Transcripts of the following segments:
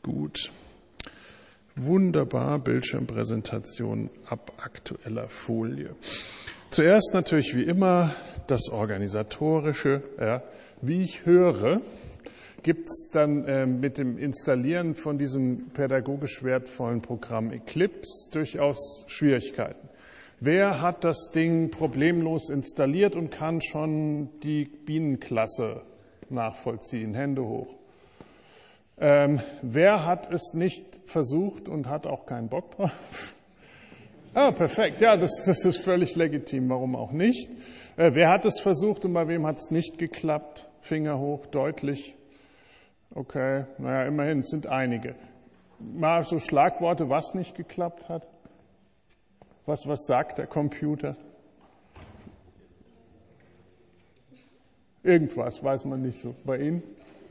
Gut. Wunderbar, Bildschirmpräsentation ab aktueller Folie. Zuerst natürlich wie immer das Organisatorische. Ja. Wie ich höre, gibt es dann mit dem Installieren von diesem pädagogisch wertvollen Programm Eclipse durchaus Schwierigkeiten. Wer hat das Ding problemlos installiert und kann schon die Bienenklasse nachvollziehen? Hände hoch. Wer hat es nicht versucht und hat auch keinen Bock drauf? Ah, perfekt. Ja, das ist völlig legitim. Warum auch nicht? Wer hat es versucht und bei wem hat es nicht geklappt? Finger hoch, deutlich. Okay, naja, immerhin, es sind einige. Mal so Schlagworte, was nicht geklappt hat. Was sagt der Computer? Irgendwas, weiß man nicht so. Bei Ihnen?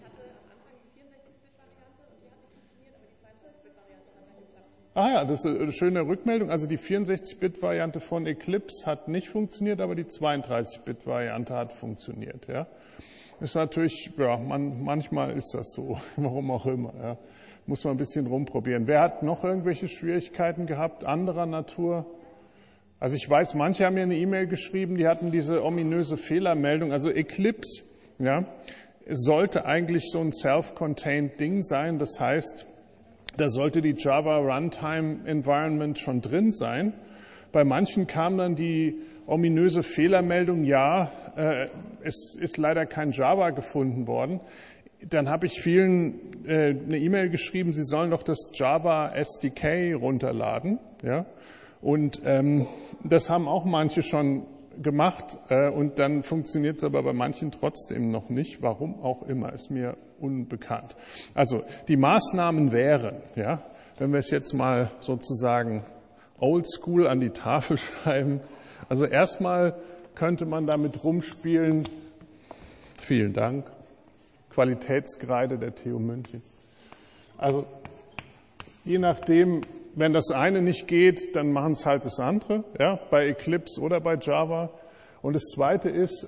Ah ja, das ist eine schöne Rückmeldung. Also die 64-Bit-Variante von Eclipse hat nicht funktioniert, aber die 32-Bit-Variante hat funktioniert. Ja. Ist natürlich, ja, manchmal ist das so, warum auch immer. Ja. Muss man ein bisschen rumprobieren. Wer hat noch irgendwelche Schwierigkeiten gehabt, anderer Natur? Also ich weiß, manche haben mir eine E-Mail geschrieben, die hatten diese ominöse Fehlermeldung. Also Eclipse, ja, sollte eigentlich so ein self-contained Ding sein. Das heißt, da sollte die Java Runtime Environment schon drin sein. Bei manchen kam dann die ominöse Fehlermeldung, ja, es ist leider kein Java gefunden worden. Dann habe ich vielen eine E-Mail geschrieben, sie sollen doch das Java SDK runterladen. Ja? Und das haben auch manche schon gemacht und dann funktioniert es aber bei manchen trotzdem noch nicht. Warum auch immer, ist mir unbekannt. Also die Maßnahmen wären, ja, wenn wir es jetzt mal sozusagen oldschool an die Tafel schreiben, also erstmal könnte man damit rumspielen, vielen Dank, Qualitätskreide der TU München. Also je nachdem, wenn das eine nicht geht, dann machen es halt das andere, ja, bei Eclipse oder bei Java. Und das zweite ist,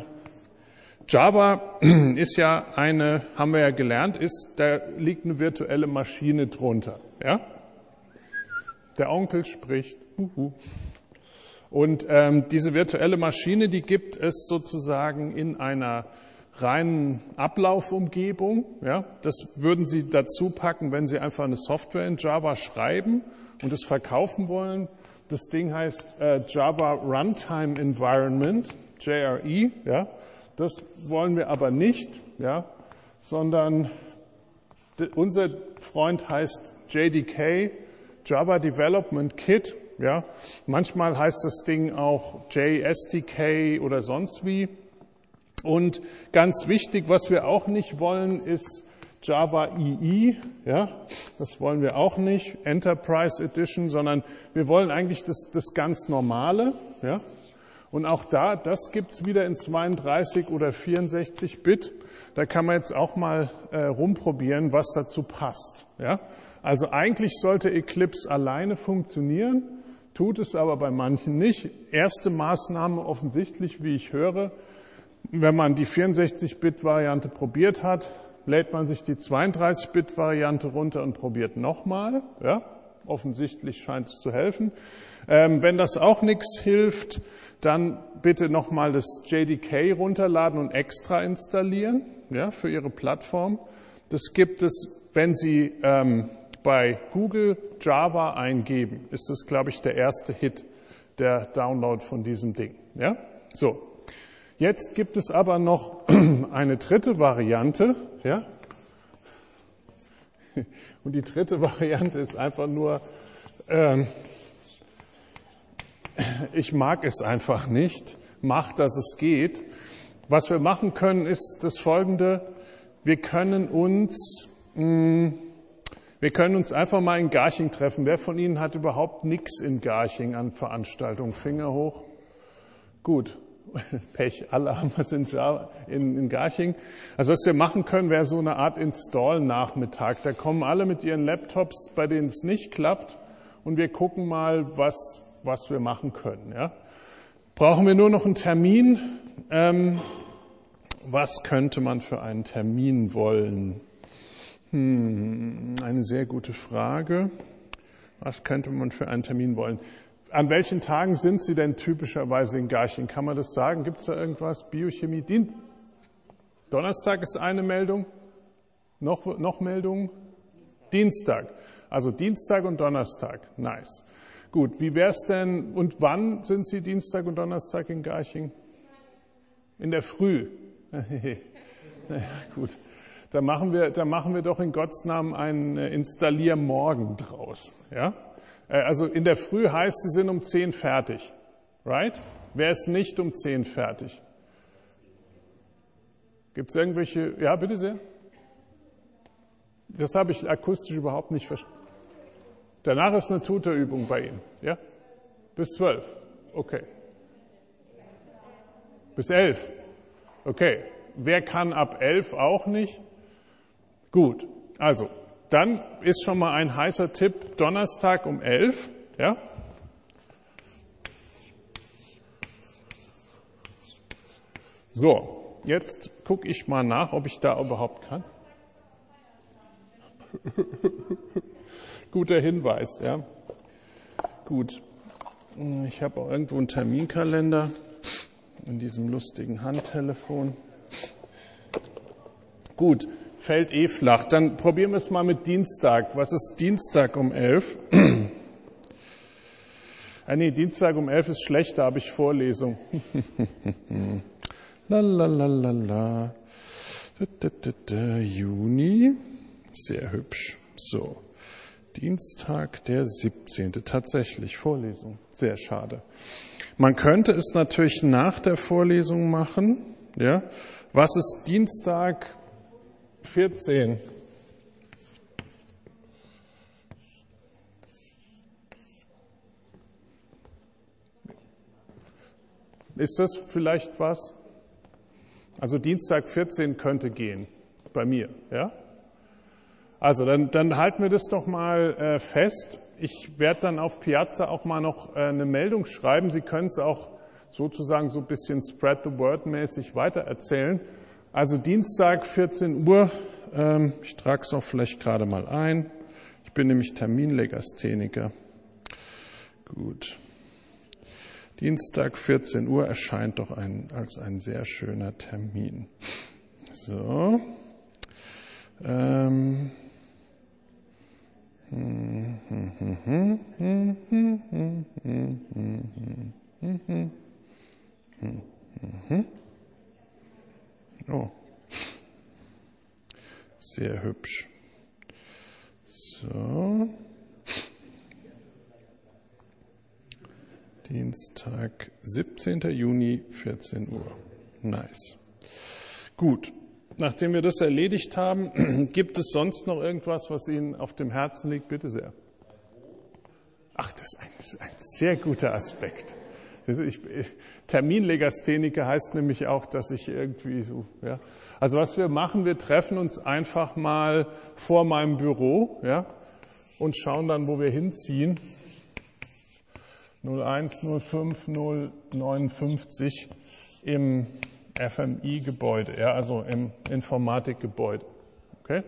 Java ist ja haben wir ja gelernt, da liegt eine virtuelle Maschine drunter, ja. Der Onkel spricht, Und diese virtuelle Maschine, die gibt es sozusagen in einer reinen Ablaufumgebung. Ja, das würden Sie dazu packen, wenn Sie einfach eine Software in Java schreiben und es verkaufen wollen. Das Ding heißt Java Runtime Environment, JRE. Ja, das wollen wir aber nicht, ja, sondern unser Freund heißt JDK, Java Development Kit. Ja, manchmal heißt das Ding auch JSDK oder sonst wie. Und ganz wichtig, was wir auch nicht wollen, ist Java EE. Ja, das wollen wir auch nicht, Enterprise Edition, sondern wir wollen eigentlich das ganz Normale. Ja, und auch das gibt's wieder in 32 oder 64 Bit. Da kann man jetzt auch mal rumprobieren, was dazu passt. Ja, also eigentlich sollte Eclipse alleine funktionieren, tut es aber bei manchen nicht. Erste Maßnahme offensichtlich, wie ich höre. Wenn man die 64-Bit-Variante probiert hat, lädt man sich die 32-Bit-Variante runter und probiert nochmal. Ja, offensichtlich scheint es zu helfen. Wenn das auch nichts hilft, dann bitte nochmal das JDK runterladen und extra installieren, ja, für Ihre Plattform. Das gibt es, wenn Sie bei Google Java eingeben, ist das, glaube ich, der erste Hit, der Download von diesem Ding. Ja, so. Jetzt gibt es aber noch eine dritte Variante, ja. Und die dritte Variante ist einfach nur, ich mag es einfach nicht, mach, dass es geht. Was wir machen können, ist das Folgende: Wir können uns einfach mal in Garching treffen. Wer von Ihnen hat überhaupt nichts in Garching an Veranstaltungen? Finger hoch. Gut. Pech, alle haben es in Garching. Also was wir machen können, wäre so eine Art Install-Nachmittag. Da kommen alle mit ihren Laptops, bei denen es nicht klappt, und wir gucken mal, was wir machen können. Ja? Brauchen wir nur noch einen Termin? Was könnte man für einen Termin wollen? Eine sehr gute Frage. Was könnte man für einen Termin wollen? An welchen Tagen sind Sie denn typischerweise in Garching? Kann man das sagen? Gibt es da irgendwas? Biochemie? Donnerstag ist eine Meldung. Noch Meldungen? Dienstag. Also Dienstag und Donnerstag. Nice. Gut, wie wär's denn, und wann sind Sie Dienstag und Donnerstag in Garching? In der Früh. Naja, gut. Da machen wir doch in Gottes Namen einen Installiermorgen draus. Ja? Also in der Früh heißt, Sie sind um 10 fertig. Right? Wer ist nicht um 10 fertig? Gibt es irgendwelche, ja, bitte sehr? Das habe ich akustisch überhaupt nicht verstanden. Danach ist eine Tutorübung bei Ihnen, ja? Bis 12, okay. Bis 11, okay. Wer kann ab 11 auch nicht? Gut, also, dann ist schon mal ein heißer Tipp, Donnerstag um 11, ja? So, jetzt gucke ich mal nach, ob ich da überhaupt kann. Guter Hinweis, ja. Gut. Ich habe auch irgendwo einen Terminkalender in diesem lustigen Handtelefon. Gut, fällt flach. Dann probieren wir es mal mit Dienstag. Was ist Dienstag um 11? Nee, Dienstag um 11 ist schlecht, da habe ich Vorlesung. Lalalala. Juni. Sehr hübsch. So. Dienstag, der 17. Tatsächlich Vorlesung. Sehr schade. Man könnte es natürlich nach der Vorlesung machen. Ja. Was ist Dienstag 14? Ist das vielleicht was? Also Dienstag 14 könnte gehen. Bei mir, ja? Also dann halten wir das doch mal fest. Ich werde dann auf Piazza auch mal noch eine Meldung schreiben. Sie können es auch sozusagen so ein bisschen Spread the Word mäßig weitererzählen. Also Dienstag 14 Uhr, ich trage es auch vielleicht gerade mal ein. Ich bin nämlich Terminlegastheniker. Gut. Dienstag 14 Uhr erscheint doch als ein sehr schöner Termin. So. Oh. Sehr hübsch. So. Dienstag, 17. Juni, 14 Uhr. Nice. Gut. Nachdem wir das erledigt haben, gibt es sonst noch irgendwas, was Ihnen auf dem Herzen liegt? Bitte sehr. Ach, das ist ein sehr guter Aspekt. Terminlegastheniker heißt nämlich auch, dass ich irgendwie so, ja. Also was wir machen, wir treffen uns einfach mal vor meinem Büro, ja, und schauen dann, wo wir hinziehen. 01 05 059 im FMI-Gebäude, ja, also im Informatikgebäude. Okay?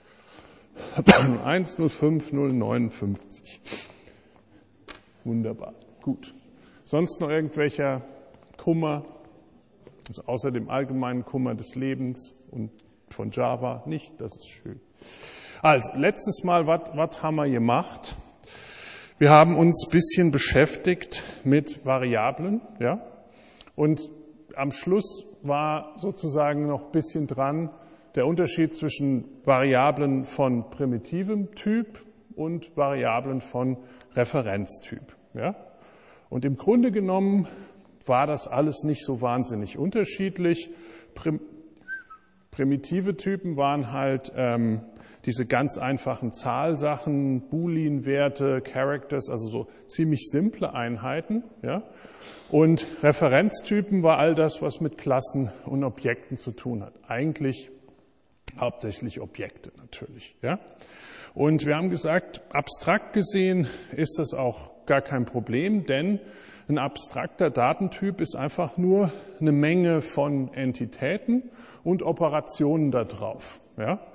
01 05 059. Wunderbar. Gut. Sonst noch irgendwelcher Kummer, also außer dem allgemeinen Kummer des Lebens und von Java nicht, das ist schön. Also, letztes Mal, was haben wir gemacht? Wir haben uns ein bisschen beschäftigt mit Variablen, ja, und am Schluss war sozusagen noch ein bisschen dran der Unterschied zwischen Variablen von primitivem Typ und Variablen von Referenztyp. Ja? Und im Grunde genommen war das alles nicht so wahnsinnig unterschiedlich. Primitive Typen waren halt diese ganz einfachen Zahlsachen, Boolean-Werte, Characters, also so ziemlich simple Einheiten. Ja? Und Referenztypen war all das, was mit Klassen und Objekten zu tun hat. Eigentlich hauptsächlich Objekte natürlich. Ja? Und wir haben gesagt, abstrakt gesehen ist das auch gar kein Problem, denn ein abstrakter Datentyp ist einfach nur eine Menge von Entitäten und Operationen da drauf. Ja?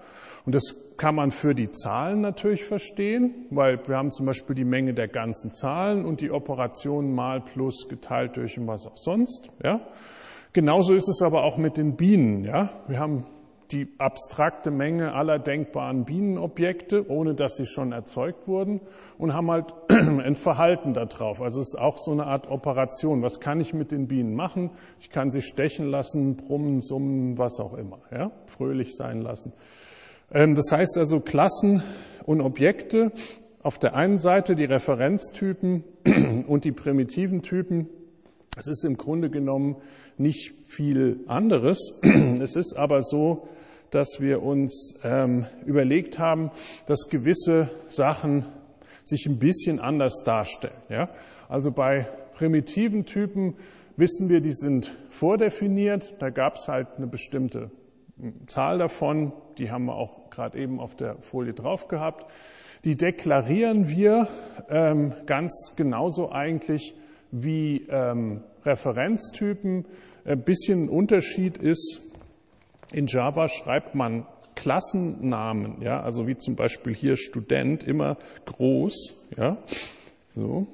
Und das kann man für die Zahlen natürlich verstehen, weil wir haben zum Beispiel die Menge der ganzen Zahlen und die Operation mal plus geteilt durch und was auch sonst. Ja. Genauso ist es aber auch mit den Bienen. Ja. Wir haben die abstrakte Menge aller denkbaren Bienenobjekte, ohne dass sie schon erzeugt wurden, und haben halt ein Verhalten darauf. Also es ist auch so eine Art Operation. Was kann ich mit den Bienen machen? Ich kann sie stechen lassen, brummen, summen, was auch immer, ja? Fröhlich sein lassen. Das heißt also Klassen und Objekte, auf der einen Seite die Referenztypen und die primitiven Typen. Es ist im Grunde genommen nicht viel anderes. Es ist aber so, dass wir uns überlegt haben, dass gewisse Sachen sich ein bisschen anders darstellen. Ja? Also bei primitiven Typen wissen wir, die sind vordefiniert. Da gab es halt eine bestimmte Zahl davon. Die haben wir auch gerade eben auf der Folie drauf gehabt. Die deklarieren wir ganz genauso eigentlich wie Referenztypen. Ein bisschen Unterschied ist, in Java schreibt man Klassennamen, ja, also wie zum Beispiel hier Student, immer groß, ja, so.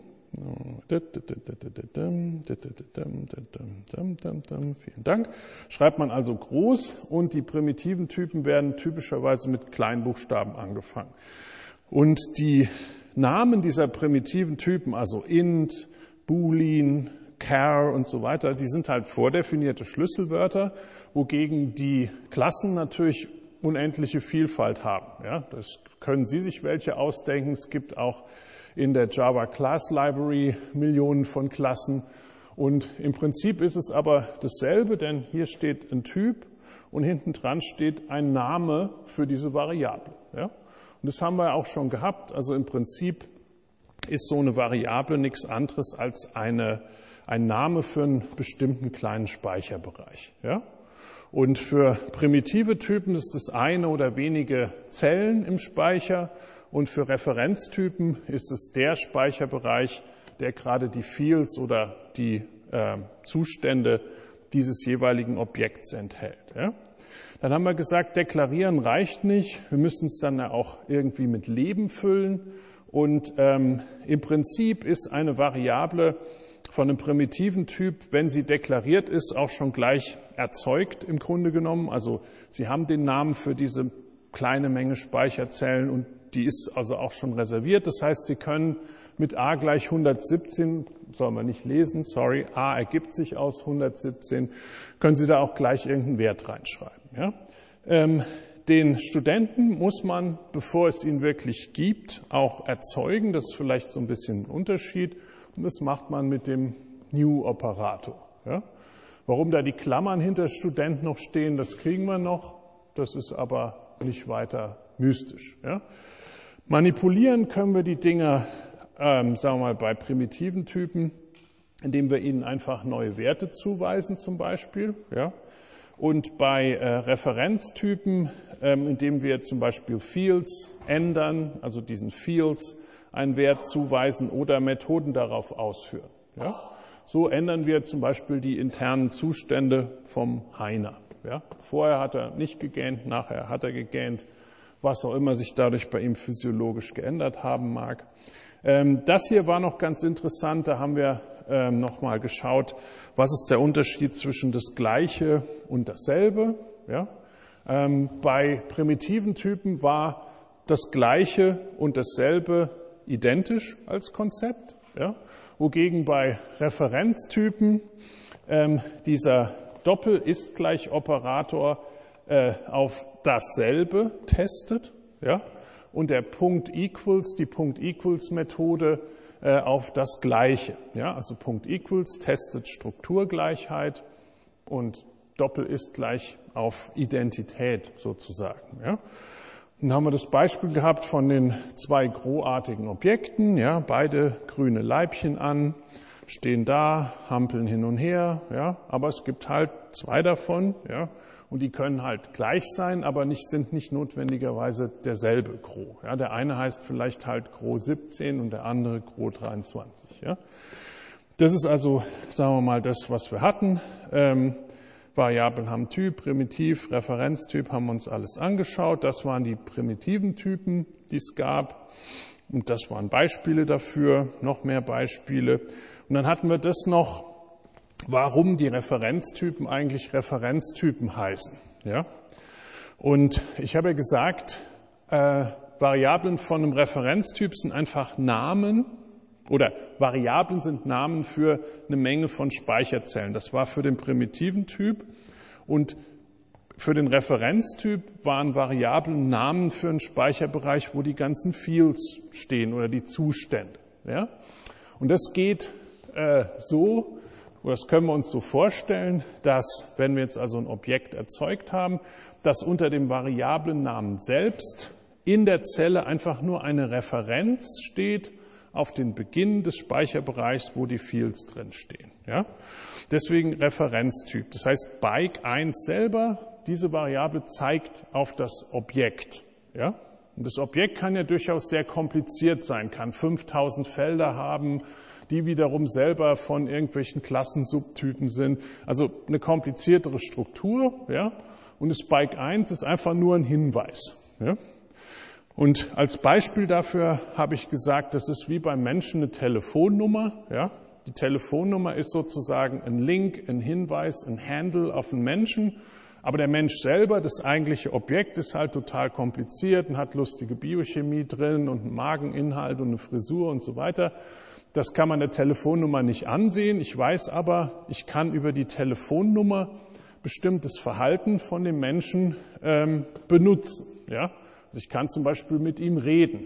Vielen Dank. Schreibt man also groß und die primitiven Typen werden typischerweise mit Kleinbuchstaben angefangen. Und die Namen dieser primitiven Typen, also int, boolean, char und so weiter, die sind halt vordefinierte Schlüsselwörter, wogegen die Klassen natürlich unendliche Vielfalt haben. Ja, das können Sie sich welche ausdenken. Es gibt auch in der Java Class Library Millionen von Klassen. Und im Prinzip ist es aber dasselbe, denn hier steht ein Typ und hinten dran steht ein Name für diese Variable. Ja? Und das haben wir auch schon gehabt. Also im Prinzip ist so eine Variable nichts anderes als ein Name für einen bestimmten kleinen Speicherbereich. Ja? Und für primitive Typen ist es eine oder wenige Zellen im Speicher und für Referenztypen ist es der Speicherbereich, der gerade die Fields oder die Zustände dieses jeweiligen Objekts enthält. Ja? Dann haben wir gesagt, deklarieren reicht nicht, wir müssen es dann auch irgendwie mit Leben füllen und im Prinzip ist eine Variable von einem primitiven Typ, wenn sie deklariert ist, auch schon gleich erzeugt im Grunde genommen. Also Sie haben den Namen für diese kleine Menge Speicherzellen und die ist also auch schon reserviert. Das heißt, Sie können mit a gleich 117, soll man nicht lesen, sorry, a ergibt sich aus 117, können Sie da auch gleich irgendeinen Wert reinschreiben. Ja? Den Studenten muss man, bevor es ihn wirklich gibt, auch erzeugen. Das ist vielleicht so ein bisschen ein Unterschied. Und das macht man mit dem New-Operator. Ja? Warum da die Klammern hinter Student noch stehen, das kriegen wir noch. Das ist aber nicht weiter mystisch. Ja? Manipulieren können wir die Dinger, sagen wir mal, bei primitiven Typen, indem wir ihnen einfach neue Werte zuweisen zum Beispiel. Ja? Und bei Referenztypen, indem wir zum Beispiel Fields ändern, also diesen Fields einen Wert zuweisen oder Methoden darauf ausführen. Ja? So ändern wir zum Beispiel die internen Zustände vom Heiner. Ja? Vorher hat er nicht gegähnt, nachher hat er gegähnt, was auch immer sich dadurch bei ihm physiologisch geändert haben mag. Das hier war noch ganz interessant, da haben wir nochmal geschaut, was ist der Unterschied zwischen das Gleiche und dasselbe. Ja? Bei primitiven Typen war das Gleiche und dasselbe identisch als Konzept, ja? Wogegen bei Referenztypen dieser Doppel-Ist-Gleich-Operator auf dasselbe testet, ja? Und der Punkt Equals, die Punkt Equals-Methode auf das Gleiche. Ja? Also Punkt Equals testet Strukturgleichheit und Doppel-Ist gleich auf Identität sozusagen. Ja? Dann haben wir das Beispiel gehabt von den zwei grohartigen Objekten, ja, beide grüne Leibchen an, stehen da, hampeln hin und her, ja, aber es gibt halt zwei davon, ja, und die können halt gleich sein, aber sind nicht notwendigerweise derselbe Gro. Ja, der eine heißt vielleicht halt Gro 17 und der andere Gro 23. Ja. Das ist also, sagen wir mal, das, was wir hatten. Variablen haben Typ, Primitiv, Referenztyp, haben wir uns alles angeschaut. Das waren die primitiven Typen, die es gab. Und das waren Beispiele dafür, noch mehr Beispiele. Und dann hatten wir das noch, warum die Referenztypen eigentlich Referenztypen heißen. Ja? Und ich habe ja gesagt, Variablen von einem Referenztyp sind einfach Namen, oder Variablen sind Namen für eine Menge von Speicherzellen. Das war für den primitiven Typ. Und für den Referenztyp waren Variablen Namen für einen Speicherbereich, wo die ganzen Fields stehen oder die Zustände. Ja? Und das geht so, oder das können wir uns so vorstellen, dass, wenn wir jetzt also ein Objekt erzeugt haben, dass unter dem Variablennamen selbst in der Zelle einfach nur eine Referenz steht auf den Beginn des Speicherbereichs, wo die Fields drinstehen. Ja? Deswegen Referenztyp. Das heißt, Bike 1 selber, diese Variable zeigt auf das Objekt. Ja? Und das Objekt kann ja durchaus sehr kompliziert sein, kann 5000 Felder haben, die wiederum selber von irgendwelchen Klassensubtypen sind. Also eine kompliziertere Struktur. Ja? Und das Bike 1 ist einfach nur ein Hinweis. Ja? Und als Beispiel dafür habe ich gesagt, das ist wie beim Menschen eine Telefonnummer. Ja? Die Telefonnummer ist sozusagen ein Link, ein Hinweis, ein Handle auf einen Menschen. Aber der Mensch selber, das eigentliche Objekt, ist halt total kompliziert und hat lustige Biochemie drin und einen Mageninhalt und eine Frisur und so weiter. Das kann man der Telefonnummer nicht ansehen. Ich weiß aber, ich kann über die Telefonnummer bestimmtes Verhalten von dem Menschen benutzen. Ja? Also ich kann zum Beispiel mit ihm reden.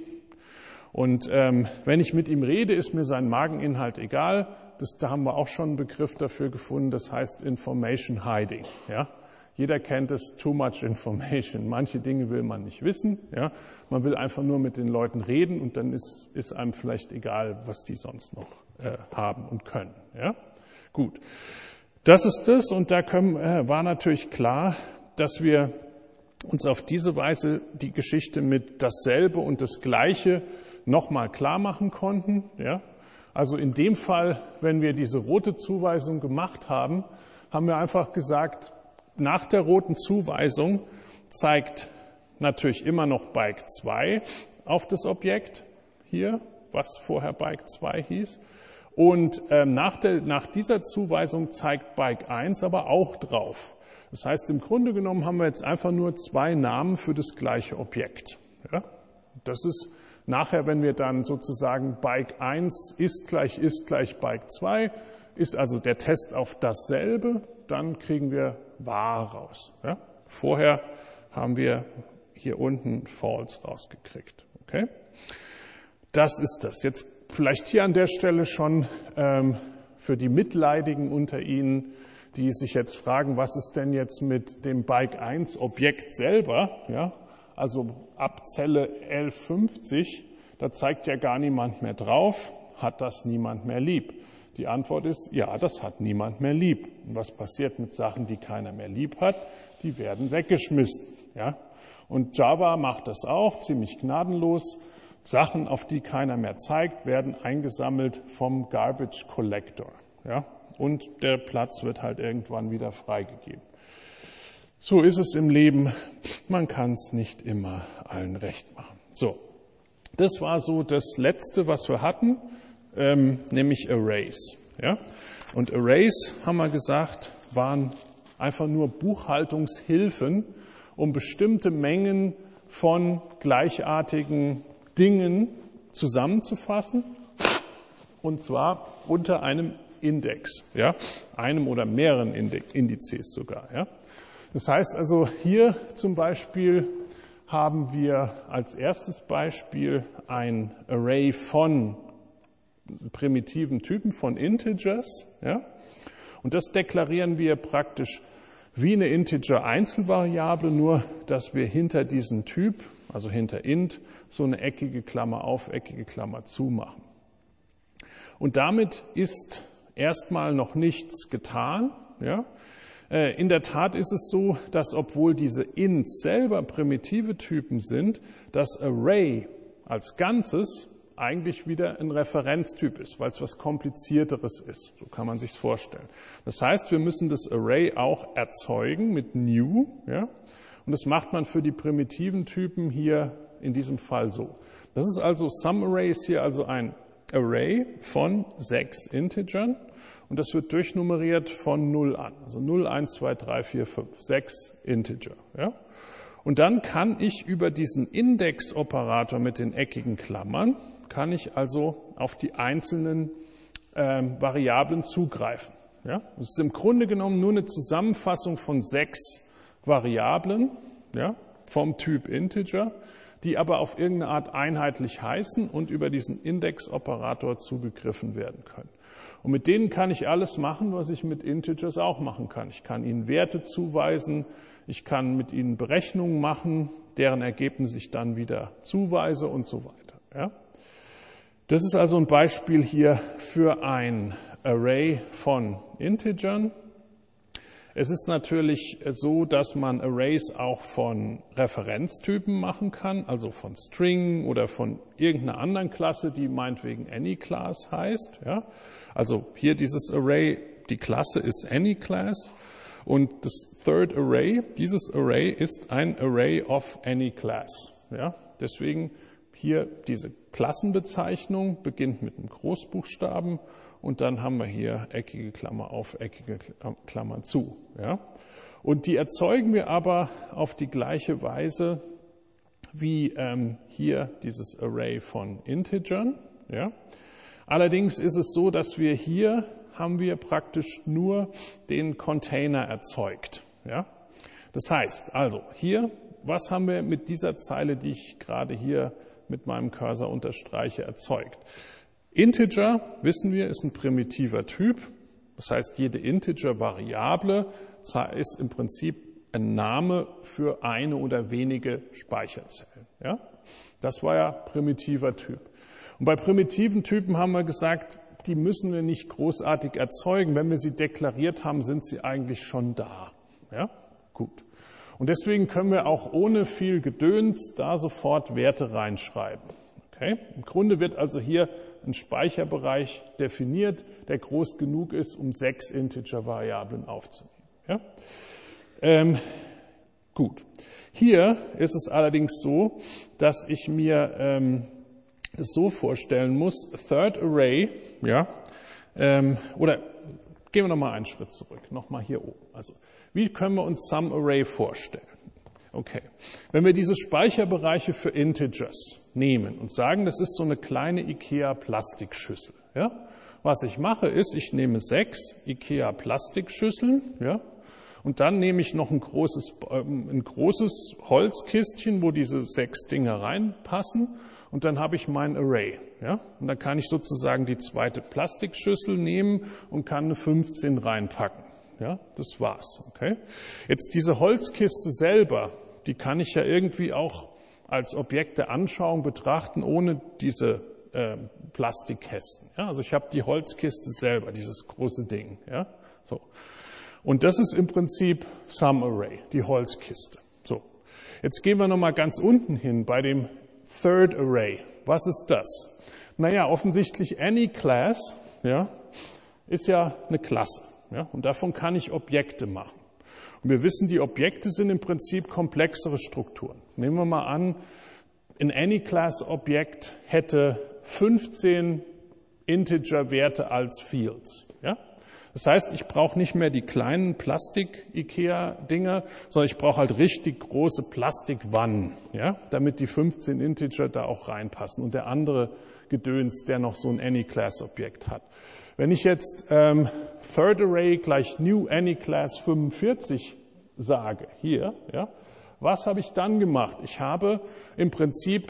Und wenn ich mit ihm rede, ist mir sein Mageninhalt egal. Da haben wir auch schon einen Begriff dafür gefunden, das heißt Information Hiding. Ja? Jeder kennt es, too much information. Manche Dinge will man nicht wissen. Ja? Man will einfach nur mit den Leuten reden und dann ist einem vielleicht egal, was die sonst noch haben und können. Ja? Gut, das ist das und da war natürlich klar, dass wir uns auf diese Weise die Geschichte mit dasselbe und das Gleiche nochmal klar machen konnten. Ja? Also in dem Fall, wenn wir diese rote Zuweisung gemacht haben, haben wir einfach gesagt, nach der roten Zuweisung zeigt natürlich immer noch Bike 2 auf das Objekt hier, was vorher Bike 2 hieß. Und nach dieser Zuweisung zeigt Bike 1 aber auch drauf. Das heißt, im Grunde genommen haben wir jetzt einfach nur zwei Namen für das gleiche Objekt. Ja? Das ist nachher, wenn wir dann sozusagen Bike 1 ist gleich Bike 2, ist also der Test auf dasselbe, dann kriegen wir wahr raus. Ja? Vorher haben wir hier unten false rausgekriegt. Okay? Das ist das. Jetzt vielleicht hier an der Stelle schon für die Mitleidigen unter Ihnen, die sich jetzt fragen, was ist denn jetzt mit dem Bike 1 Objekt selber? Ja? Also ab Zelle 1150, da zeigt ja gar niemand mehr drauf, hat das niemand mehr lieb. Die Antwort ist, ja, das hat niemand mehr lieb. Und was passiert mit Sachen, die keiner mehr lieb hat? Die werden weggeschmissen. Ja? Und Java macht das auch ziemlich gnadenlos. Sachen, auf die keiner mehr zeigt, werden eingesammelt vom Garbage Collector. Ja? Und der Platz wird halt irgendwann wieder freigegeben. So ist es im Leben. Man kann es nicht immer allen recht machen. So, das war so das Letzte, was wir hatten, nämlich Arrays. Ja? Und Arrays, haben wir gesagt, waren einfach nur Buchhaltungshilfen, um bestimmte Mengen von gleichartigen Dingen zusammenzufassen, und zwar unter einem Index, ja, einem oder mehreren Indizes sogar. Ja. Das heißt also, hier zum Beispiel haben wir als erstes Beispiel ein Array von primitiven Typen, von Integers. Ja. Und das deklarieren wir praktisch wie eine Integer-Einzelvariable, nur dass wir hinter diesen Typ, also hinter int, so eine eckige Klammer auf, eckige Klammer zu machen. Und damit ist erstmal noch nichts getan. Ja. In der Tat ist es so, dass obwohl diese Ints selber primitive Typen sind, das Array als Ganzes eigentlich wieder ein Referenztyp ist, weil es was Komplizierteres ist. So kann man sich's vorstellen. Das heißt, wir müssen das Array auch erzeugen mit new, ja? Und das macht man für die primitiven Typen hier in diesem Fall so. Das ist also, SumArray ist hier also ein Array von 6 Integern und das wird durchnummeriert von 0 an. Also 0, 1, 2, 3, 4, 5, 6 Integer. Ja? Und dann kann ich über diesen Index-Operator mit den eckigen Klammern, kann ich also auf die einzelnen Variablen zugreifen. Ja? Das ist im Grunde genommen nur eine Zusammenfassung von 6 Variablen, ja, vom Typ Integer, die aber auf irgendeine Art einheitlich heißen und über diesen Index-Operator zugegriffen werden können. Und mit denen kann ich alles machen, was ich mit Integers auch machen kann. Ich kann ihnen Werte zuweisen, ich kann mit ihnen Berechnungen machen, deren Ergebnisse ich dann wieder zuweise und so weiter. Ja. Das ist also ein Beispiel hier für ein Array von Integern. Es ist natürlich so, dass man Arrays auch von Referenztypen machen kann, also von String oder von irgendeiner anderen Klasse, die meinetwegen AnyClass heißt. Ja? Also hier dieses Array, die Klasse ist AnyClass und das Third Array, dieses Array ist ein Array of AnyClass. Ja? Deswegen hier diese Klassenbezeichnung beginnt mit einem Großbuchstaben. Und dann haben wir hier eckige Klammer auf, eckige Klammer zu. Ja? Und die erzeugen wir aber auf die gleiche Weise wie hier dieses Array von Integern. Ja? Allerdings ist es so, dass wir hier haben wir praktisch nur den Container erzeugt. Ja? Das heißt, also hier, was haben wir mit dieser Zeile, die ich gerade hier mit meinem Cursor unterstreiche, erzeugt? Integer, wissen wir, ist ein primitiver Typ. Das heißt, jede Integer-Variable ist im Prinzip ein Name für eine oder wenige Speicherzellen. Ja? Das war ja primitiver Typ. Und bei primitiven Typen haben wir gesagt, die müssen wir nicht großartig erzeugen. Wenn wir sie deklariert haben, sind sie eigentlich schon da. Ja? Gut. Und deswegen können wir auch ohne viel Gedöns da sofort Werte reinschreiben. Okay? Im Grunde wird also hier ein Speicherbereich definiert, der groß genug ist, um 6 Integer-Variablen aufzunehmen. Ja? Gut. Hier ist es allerdings so, dass ich mir es so vorstellen muss, Third Array, ja, oder gehen wir nochmal einen Schritt zurück, nochmal hier oben. Also, wie können wir uns SumArray vorstellen? Okay. Wenn wir diese Speicherbereiche für Integers nehmen und sagen, das ist so eine kleine IKEA-Plastikschüssel. Ja? Was ich mache ist, ich nehme 6 IKEA-Plastikschüsseln, ja, und dann nehme ich noch ein großes Holzkistchen, wo diese 6 Dinge reinpassen, und dann habe ich mein Array. Ja? Und dann kann ich sozusagen die zweite Plastikschüssel nehmen und kann eine 15 reinpacken. Ja, das war's. Okay. Jetzt diese Holzkiste selber, die kann ich ja irgendwie auch als Objekt der Anschauung betrachten, ohne diese Plastikkästen. Ja, also ich habe die Holzkiste selber, dieses große Ding. Ja, so. Und das ist im Prinzip SumArray, die Holzkiste. So. Jetzt gehen wir nochmal ganz unten hin bei dem Third Array. Was ist das? Naja, offensichtlich AnyClass, ja, ist ja eine Klasse. Ja, und davon kann ich Objekte machen. Und wir wissen, die Objekte sind im Prinzip komplexere Strukturen. Nehmen wir mal an, ein AnyClass-Objekt hätte 15 Integer-Werte als Fields. Ja? Das heißt, ich brauche nicht mehr die kleinen Plastik-IKEA-Dinger, sondern ich brauche halt richtig große Plastikwannen, ja? Damit die 15 Integer da auch reinpassen und der andere Gedöns, der noch so ein AnyClass-Objekt hat. Wenn ich jetzt Third Array gleich New AnyClass 45 sage, hier, ja, was habe ich dann gemacht? Ich habe im Prinzip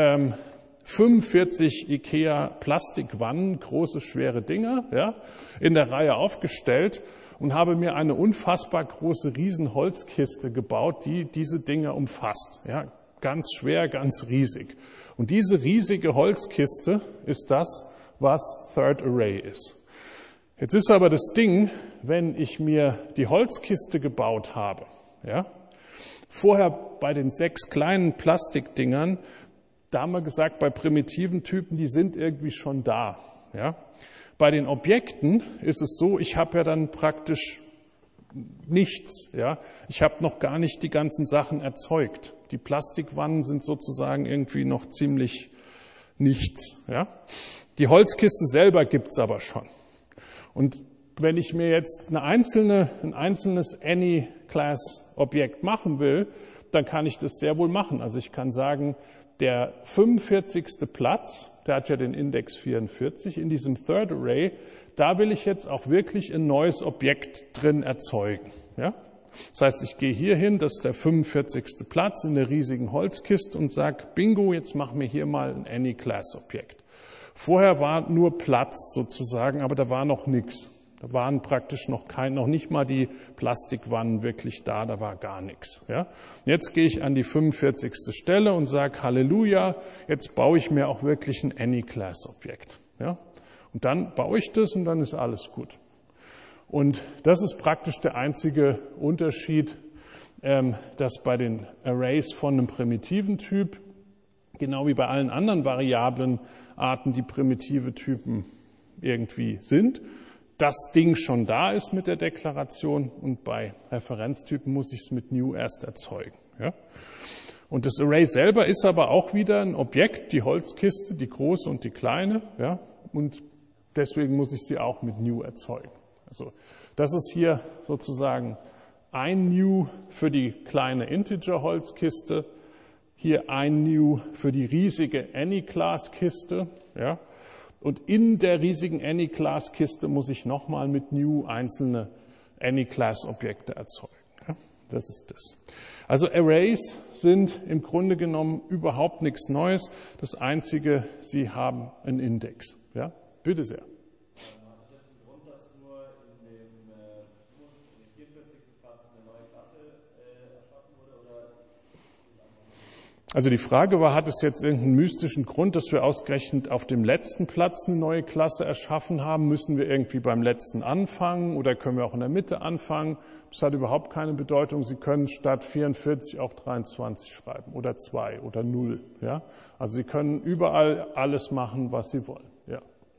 45 IKEA-Plastikwannen, große, schwere Dinger, ja, in der Reihe aufgestellt und habe mir eine unfassbar große Riesenholzkiste gebaut, die diese Dinger umfasst. Ja, ganz schwer, ganz riesig. Und diese riesige Holzkiste ist das, was Third Array ist. Jetzt ist aber das Ding, wenn ich mir die Holzkiste gebaut habe, ja, vorher bei den 6 kleinen Plastikdingern, da haben wir gesagt, bei primitiven Typen, die sind irgendwie schon da. Ja? Bei den Objekten ist es so, ich habe ja dann praktisch nichts. Ja? Ich habe noch gar nicht die ganzen Sachen erzeugt. Die Plastikwannen sind sozusagen irgendwie noch ziemlich nichts. Ja? Die Holzkiste selber gibt's aber schon. Und wenn ich mir jetzt ein einzelnes Any-Class-Objekt machen will, dann kann ich das sehr wohl machen. Also ich kann sagen, der 45. Platz, der hat ja den Index 44 in diesem Third Array, da will ich jetzt auch wirklich ein neues Objekt drin erzeugen. Ja? Das heißt, ich gehe hier hin, das ist der 45. Platz in der riesigen Holzkiste und sage, bingo, jetzt machen wir hier mal ein Any-Class-Objekt. Vorher war nur Platz sozusagen, aber da war noch nichts. Da waren praktisch noch nicht mal die Plastikwannen wirklich da war gar nichts. Ja? Jetzt gehe ich an die 45. Stelle und sage, Halleluja, jetzt baue ich mir auch wirklich ein Any-Class-Objekt. Ja? Und dann baue ich das und dann ist alles gut. Und das ist praktisch der einzige Unterschied, dass bei den Arrays von einem primitiven Typ, genau wie bei allen anderen Variablenarten, die primitive Typen irgendwie sind, das Ding schon da ist mit der Deklaration und bei Referenztypen muss ich es mit new erst erzeugen. Ja? Und das Array selber ist aber auch wieder ein Objekt, die Holzkiste, die große und die kleine, ja? Und deswegen muss ich sie auch mit new erzeugen. Also das ist hier sozusagen ein new für die kleine Integer-Holzkiste, hier ein new für die riesige Any-Class-Kiste, ja? Und in der riesigen Any-Class-Kiste muss ich nochmal mit new einzelne Any-Class-Objekte erzeugen. Ja, das ist das. Also Arrays sind im Grunde genommen überhaupt nichts Neues. Das Einzige, sie haben einen Index. Ja, bitte sehr. Also die Frage war, hat es jetzt irgendeinen mystischen Grund, dass wir ausgerechnet auf dem letzten Platz eine neue Klasse erschaffen haben? Müssen wir irgendwie beim letzten anfangen oder können wir auch in der Mitte anfangen? Das hat überhaupt keine Bedeutung. Sie können statt 44 auch 23 schreiben oder 2 oder 0. Ja? Also Sie können überall alles machen, was Sie wollen. Ja,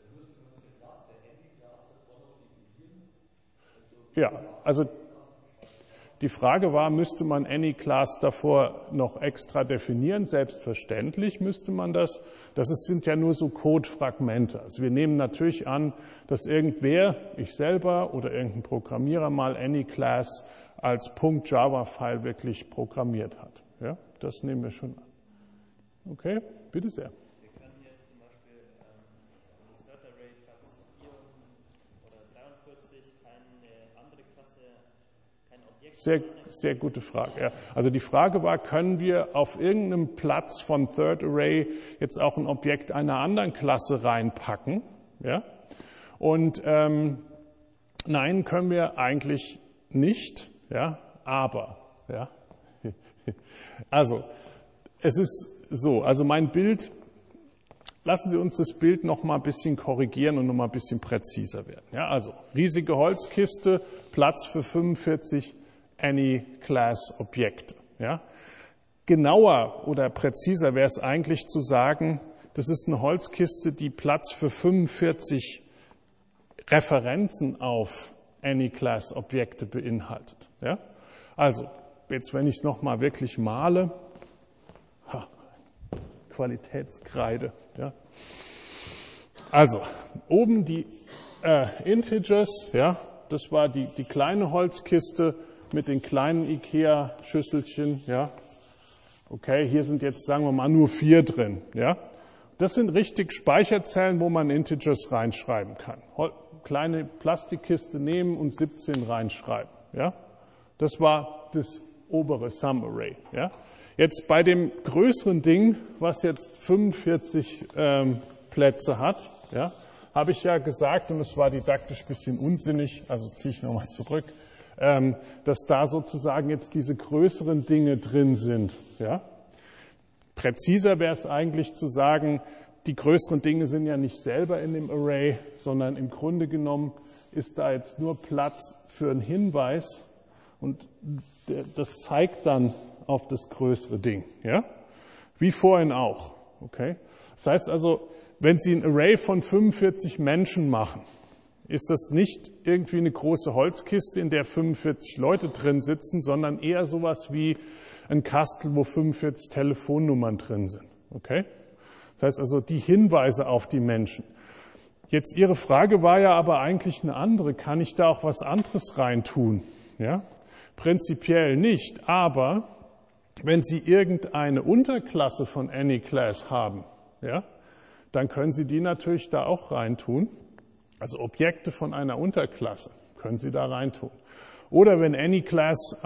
ja, also die Frage war, müsste man Any-Class davor noch extra definieren? Selbstverständlich müsste man das. Sind ja nur so Codefragmente. Also wir nehmen natürlich an, dass irgendwer, ich selber oder irgendein Programmierer mal Any-Class als .java-File wirklich programmiert hat. Ja, das nehmen wir schon an. Okay, bitte sehr. Wir können jetzt zum Beispiel das Third Array Platz 4 oder 43 keine andere Klasse, kein Objekt. Sehr gute Frage. Ja. Also die Frage war, können wir auf irgendeinem Platz von Third Array jetzt auch ein Objekt einer anderen Klasse reinpacken? Ja? Und nein, können wir eigentlich nicht. Ja? Aber, ja. Also es ist so, also mein Bild, lassen Sie uns das Bild noch mal ein bisschen korrigieren und noch mal ein bisschen präziser werden. Ja, also riesige Holzkiste, Platz für 45 Any-Class-Objekte. Ja. Genauer oder präziser wäre es eigentlich zu sagen, das ist eine Holzkiste, die Platz für 45 Referenzen auf Any-Class-Objekte beinhaltet. Ja. Also, jetzt wenn ich es noch mal wirklich male, Qualitätskreide. Ja. Also, oben die Integers, ja, das war die kleine Holzkiste mit den kleinen IKEA-Schüsselchen. Ja. Okay, hier sind jetzt, sagen wir mal, nur 4 drin. Ja. Das sind richtig Speicherzellen, wo man Integers reinschreiben kann. Kleine Plastikkiste nehmen und 17 reinschreiben. Ja. Das war das obere Sum Array. Ja. Jetzt bei dem größeren Ding, was jetzt 45 Plätze hat, ja, habe ich ja gesagt, und es war didaktisch ein bisschen unsinnig, also ziehe ich nochmal zurück, dass da sozusagen jetzt diese größeren Dinge drin sind. Ja. Präziser wäre es eigentlich zu sagen, die größeren Dinge sind ja nicht selber in dem Array, sondern im Grunde genommen ist da jetzt nur Platz für einen Hinweis und das zeigt dann auf das größere Ding. Ja? Wie vorhin auch. Okay? Das heißt also, wenn Sie ein Array von 45 Menschen machen, ist das nicht irgendwie eine große Holzkiste, in der 45 Leute drin sitzen, sondern eher sowas wie ein Kastel, wo 45 Telefonnummern drin sind. Okay? Das heißt also, die Hinweise auf die Menschen. Jetzt Ihre Frage war ja aber eigentlich eine andere. Kann ich da auch was anderes reintun? Ja? Prinzipiell nicht, aber wenn Sie irgendeine Unterklasse von AnyClass haben, ja, dann können Sie die natürlich da auch reintun. Also Objekte von einer Unterklasse können Sie da reintun. Oder wenn AnyClass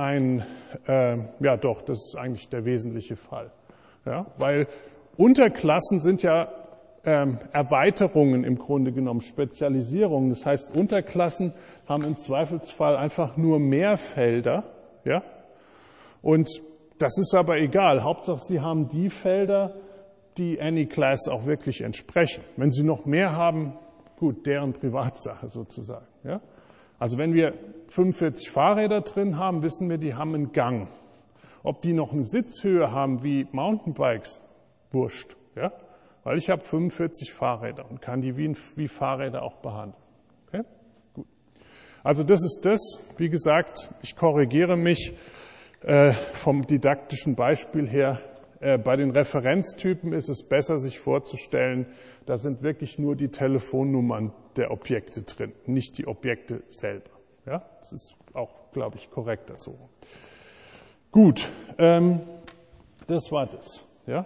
ja doch, das ist eigentlich der wesentliche Fall. Ja, weil Unterklassen sind ja Erweiterungen im Grunde genommen, Spezialisierungen. Das heißt, Unterklassen haben im Zweifelsfall einfach nur mehr Felder. Ja? Und das ist aber egal. Hauptsache, Sie haben die Felder, die AnyClass auch wirklich entsprechen. Wenn Sie noch mehr haben, gut, deren Privatsache sozusagen. Ja? Also wenn wir 45 Fahrräder drin haben, wissen wir, die haben einen Gang. Ob die noch eine Sitzhöhe haben wie Mountainbikes, wurscht. Ja? Weil ich habe 45 Fahrräder und kann die wie Fahrräder auch behandeln. Okay? Gut. Also das ist das. Wie gesagt, ich korrigiere mich vom didaktischen Beispiel her. Bei den Referenztypen ist es besser, sich vorzustellen, da sind wirklich nur die Telefonnummern der Objekte drin, nicht die Objekte selber. Ja? Das ist auch, glaube ich, korrekter so. Gut, das war das. Ja?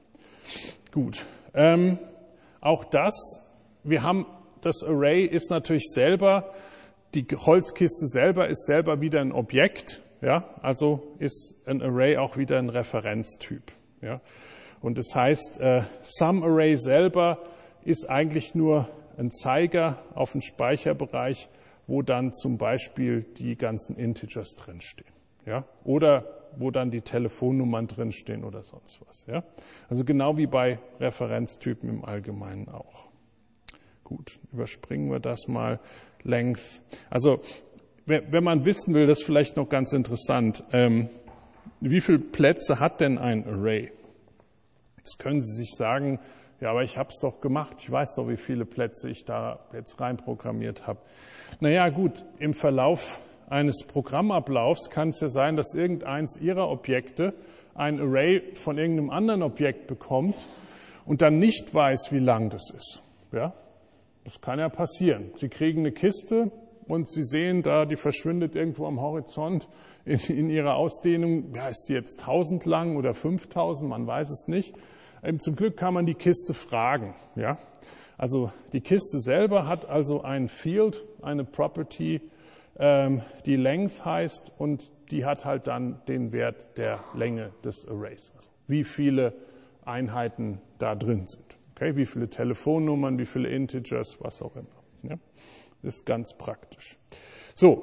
Gut. Auch das, wir haben, das Array ist natürlich selber, die Holzkiste selber ist selber wieder ein Objekt, ja, also ist ein Array auch wieder ein Referenztyp, ja. Und das heißt, SumArray selber ist eigentlich nur ein Zeiger auf den Speicherbereich, wo dann zum Beispiel die ganzen Integers drinstehen, ja, oder wo dann die Telefonnummern drinstehen oder sonst was. Ja? Also genau wie bei Referenztypen im Allgemeinen auch. Gut, überspringen wir das mal. Length. Also wenn man wissen will, das ist vielleicht noch ganz interessant, wie viele Plätze hat denn ein Array? Jetzt können Sie sich sagen, ja, aber ich habe es doch gemacht, ich weiß doch, wie viele Plätze ich da jetzt reinprogrammiert habe. Naja gut, im Verlauf eines Programmablaufs kann es ja sein, dass irgendeins Ihrer Objekte ein Array von irgendeinem anderen Objekt bekommt und dann nicht weiß, wie lang das ist. Ja? Das kann ja passieren. Sie kriegen eine Kiste und Sie sehen da, die verschwindet irgendwo am Horizont in ihrer Ausdehnung. Ja, ist die jetzt 1000 lang oder 5000? Man weiß es nicht. Zum Glück kann man die Kiste fragen. Ja? Also die Kiste selber hat also ein Field, eine Property, die Length heißt, und die hat halt dann den Wert der Länge des Arrays. Also wie viele Einheiten da drin sind. Okay, wie viele Telefonnummern, wie viele Integers, was auch immer. Ja, das ist ganz praktisch. So,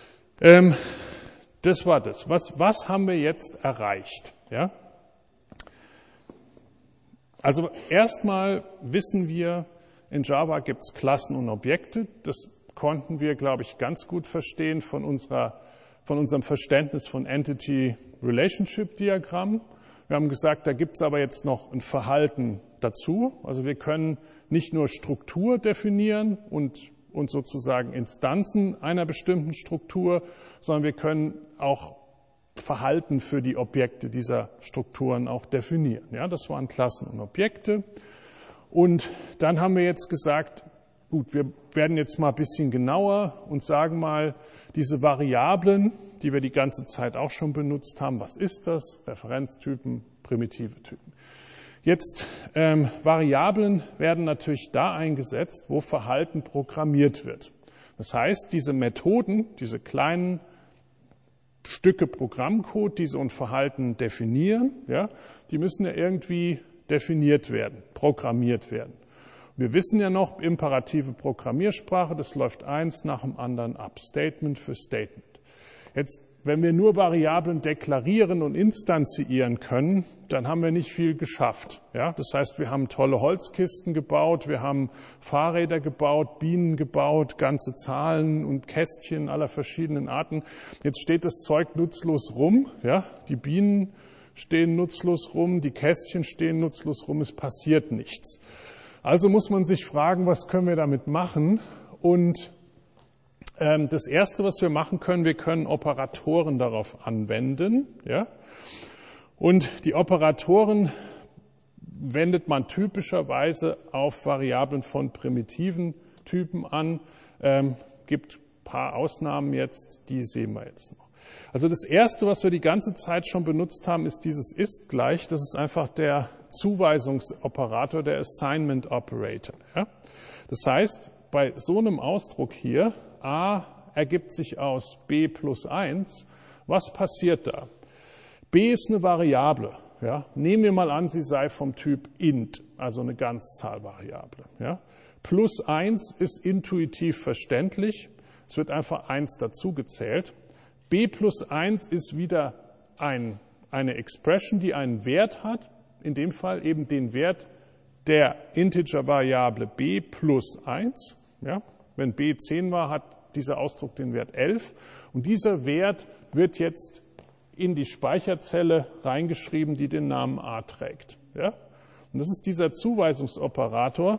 das war das. Was haben wir jetzt erreicht? Ja? Also erstmal wissen wir, in Java gibt es Klassen und Objekte. Das konnten wir, glaube ich, ganz gut verstehen von unserem Verständnis von Entity-Relationship-Diagramm. Wir haben gesagt, da gibt es aber jetzt noch ein Verhalten dazu. Also wir können nicht nur Struktur definieren und sozusagen Instanzen einer bestimmten Struktur, sondern wir können auch Verhalten für die Objekte dieser Strukturen auch definieren. Ja, das waren Klassen und Objekte. Und dann haben wir jetzt gesagt, gut, wir werden jetzt mal ein bisschen genauer und sagen mal, diese Variablen, die wir die ganze Zeit auch schon benutzt haben, was ist das? Referenztypen, primitive Typen. Jetzt, Variablen werden natürlich da eingesetzt, wo Verhalten programmiert wird. Das heißt, diese Methoden, diese kleinen Stücke Programmcode, die so ein Verhalten definieren, ja, die müssen ja irgendwie definiert werden, programmiert werden. Wir wissen ja noch, imperative Programmiersprache, das läuft eins nach dem anderen ab, Statement für Statement. Jetzt, wenn wir nur Variablen deklarieren und instanzieren können, dann haben wir nicht viel geschafft. Ja? Das heißt, wir haben tolle Holzkisten gebaut, wir haben Fahrräder gebaut, Bienen gebaut, ganze Zahlen und Kästchen aller verschiedenen Arten. Jetzt steht das Zeug nutzlos rum. Ja? Die Bienen stehen nutzlos rum, die Kästchen stehen nutzlos rum, es passiert nichts. Also muss man sich fragen, was können wir damit machen? Und das Erste, was wir machen können, wir können Operatoren darauf anwenden. Ja? Und die Operatoren wendet man typischerweise auf Variablen von primitiven Typen an. Gibt ein paar Ausnahmen jetzt, die sehen wir jetzt noch. Also das Erste, was wir die ganze Zeit schon benutzt haben, ist dieses ist gleich. Das ist einfach der Zuweisungsoperator, der Assignment Operator. Ja? Das heißt, bei so einem Ausdruck hier, a ergibt sich aus b plus 1, was passiert da? B ist eine Variable. Ja? Nehmen wir mal an, sie sei vom Typ int, also eine Ganzzahlvariable. Ja? Plus 1 ist intuitiv verständlich. Es wird einfach 1 dazugezählt. B plus 1 ist wieder eine Expression, die einen Wert hat, in dem Fall eben den Wert der Integer-Variable b plus 1. Ja? Wenn b 10 war, hat dieser Ausdruck den Wert 11. Und dieser Wert wird jetzt in die Speicherzelle reingeschrieben, die den Namen a trägt. Ja? Und das ist dieser Zuweisungsoperator.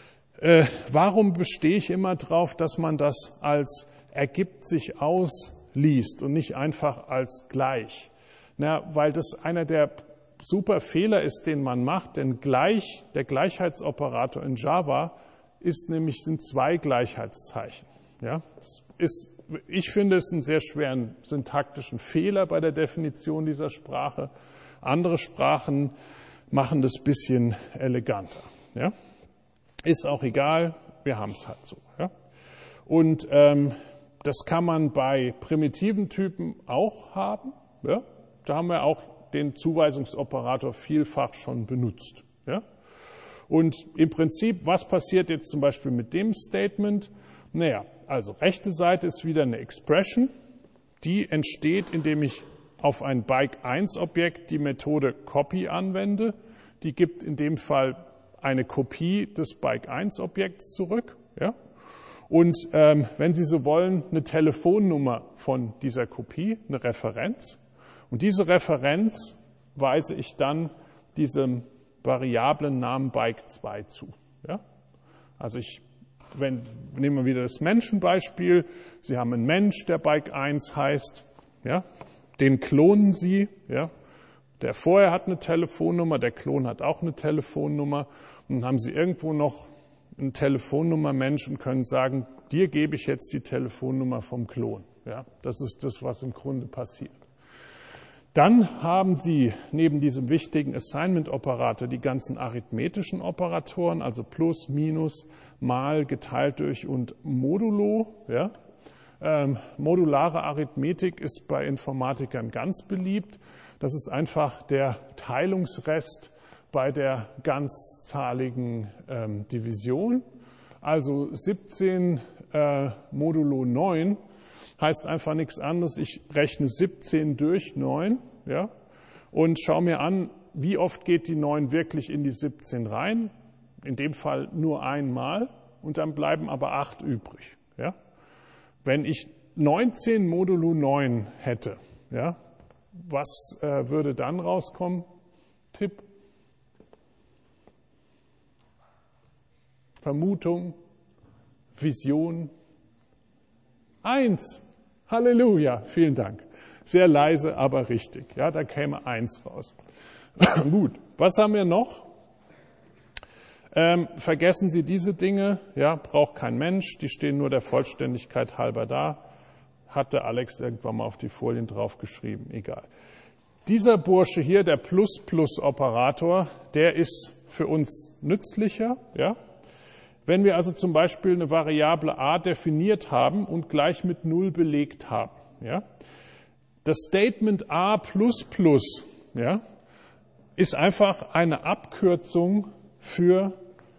Warum bestehe ich immer drauf, dass man das als ergibt sich aus liest und nicht einfach als gleich? Weil das einer der super Fehler ist, den man macht, denn der Gleichheitsoperator in Java sind 2 Gleichheitszeichen. Ja? Ich finde es einen sehr schweren syntaktischen Fehler bei der Definition dieser Sprache. Andere Sprachen machen das ein bisschen eleganter. Ja? Ist auch egal, wir haben es halt so. Ja? Und das kann man bei primitiven Typen auch haben. Ja? Da haben wir auch den Zuweisungsoperator vielfach schon benutzt. Ja? Und im Prinzip, was passiert jetzt zum Beispiel mit dem Statement? Naja, also rechte Seite ist wieder eine Expression, die entsteht, indem ich auf ein Bike1-Objekt die Methode Copy anwende. Die gibt in dem Fall eine Kopie des Bike1-Objekts zurück. Ja? Und wenn Sie so wollen, eine Telefonnummer von dieser Kopie, eine Referenz. Und diese Referenz weise ich dann diesem variablen Namen Bike2 zu. Ja? Also nehmen wir wieder das Menschenbeispiel. Sie haben einen Mensch, der Bike1 heißt. Ja? Den klonen Sie. Ja? Der vorher hat eine Telefonnummer, der Klon hat auch eine Telefonnummer. Und dann haben Sie irgendwo noch eine Telefonnummer-Mensch und können sagen, dir gebe ich jetzt die Telefonnummer vom Klon. Ja? Das ist das, was im Grunde passiert. Dann haben Sie neben diesem wichtigen Assignment-Operator die ganzen arithmetischen Operatoren, also plus, minus, mal, geteilt durch und modulo. Ja? Modulare Arithmetik ist bei Informatikern ganz beliebt. Das ist einfach der Teilungsrest bei der ganzzahligen Division. Also 17 modulo 9 heißt einfach nichts anderes. Ich rechne 17 durch 9, ja, und schaue mir an, wie oft geht die 9 wirklich in die 17 rein. In dem Fall nur einmal und dann bleiben aber 8 übrig. Ja. Wenn ich 19 modulo 9 hätte, ja, was würde dann rauskommen? Tipp? Vermutung? Vision? 1. Halleluja, vielen Dank. Sehr leise, aber richtig. Ja, da käme 1 raus. Gut, was haben wir noch? Vergessen Sie diese Dinge, ja, braucht kein Mensch, die stehen nur der Vollständigkeit halber da. Hatte Alex irgendwann mal auf die Folien draufgeschrieben, egal. Dieser Bursche hier, der Plus-Plus-Operator, der ist für uns nützlicher, ja. Wenn wir also zum Beispiel eine Variable a definiert haben und gleich mit 0 belegt haben, ja, das Statement a++, ja, ist einfach eine Abkürzung für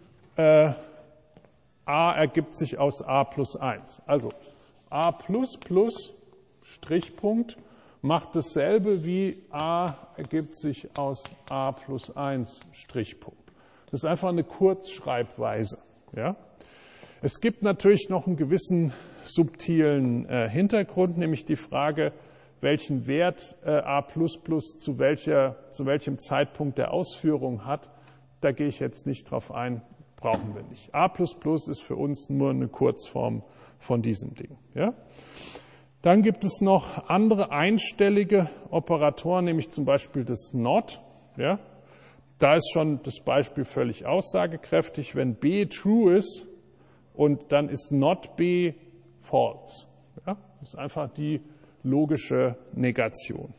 a ergibt sich aus a plus 1. Also a++, Strichpunkt, macht dasselbe wie a ergibt sich aus a plus 1, Strichpunkt. Das ist einfach eine Kurzschreibweise. Ja? Es gibt natürlich noch einen gewissen subtilen Hintergrund, nämlich die Frage, welchen Wert a++ zu welchem Zeitpunkt der Ausführung hat, da gehe ich jetzt nicht drauf ein, brauchen wir nicht. A++ ist für uns nur eine Kurzform von diesem Ding. Ja? Dann gibt es noch andere einstellige Operatoren, nämlich zum Beispiel das NOT. Ja? Da ist schon das Beispiel völlig aussagekräftig. Wenn B true ist und dann ist not B false. Ja? Das ist einfach die logische Negation.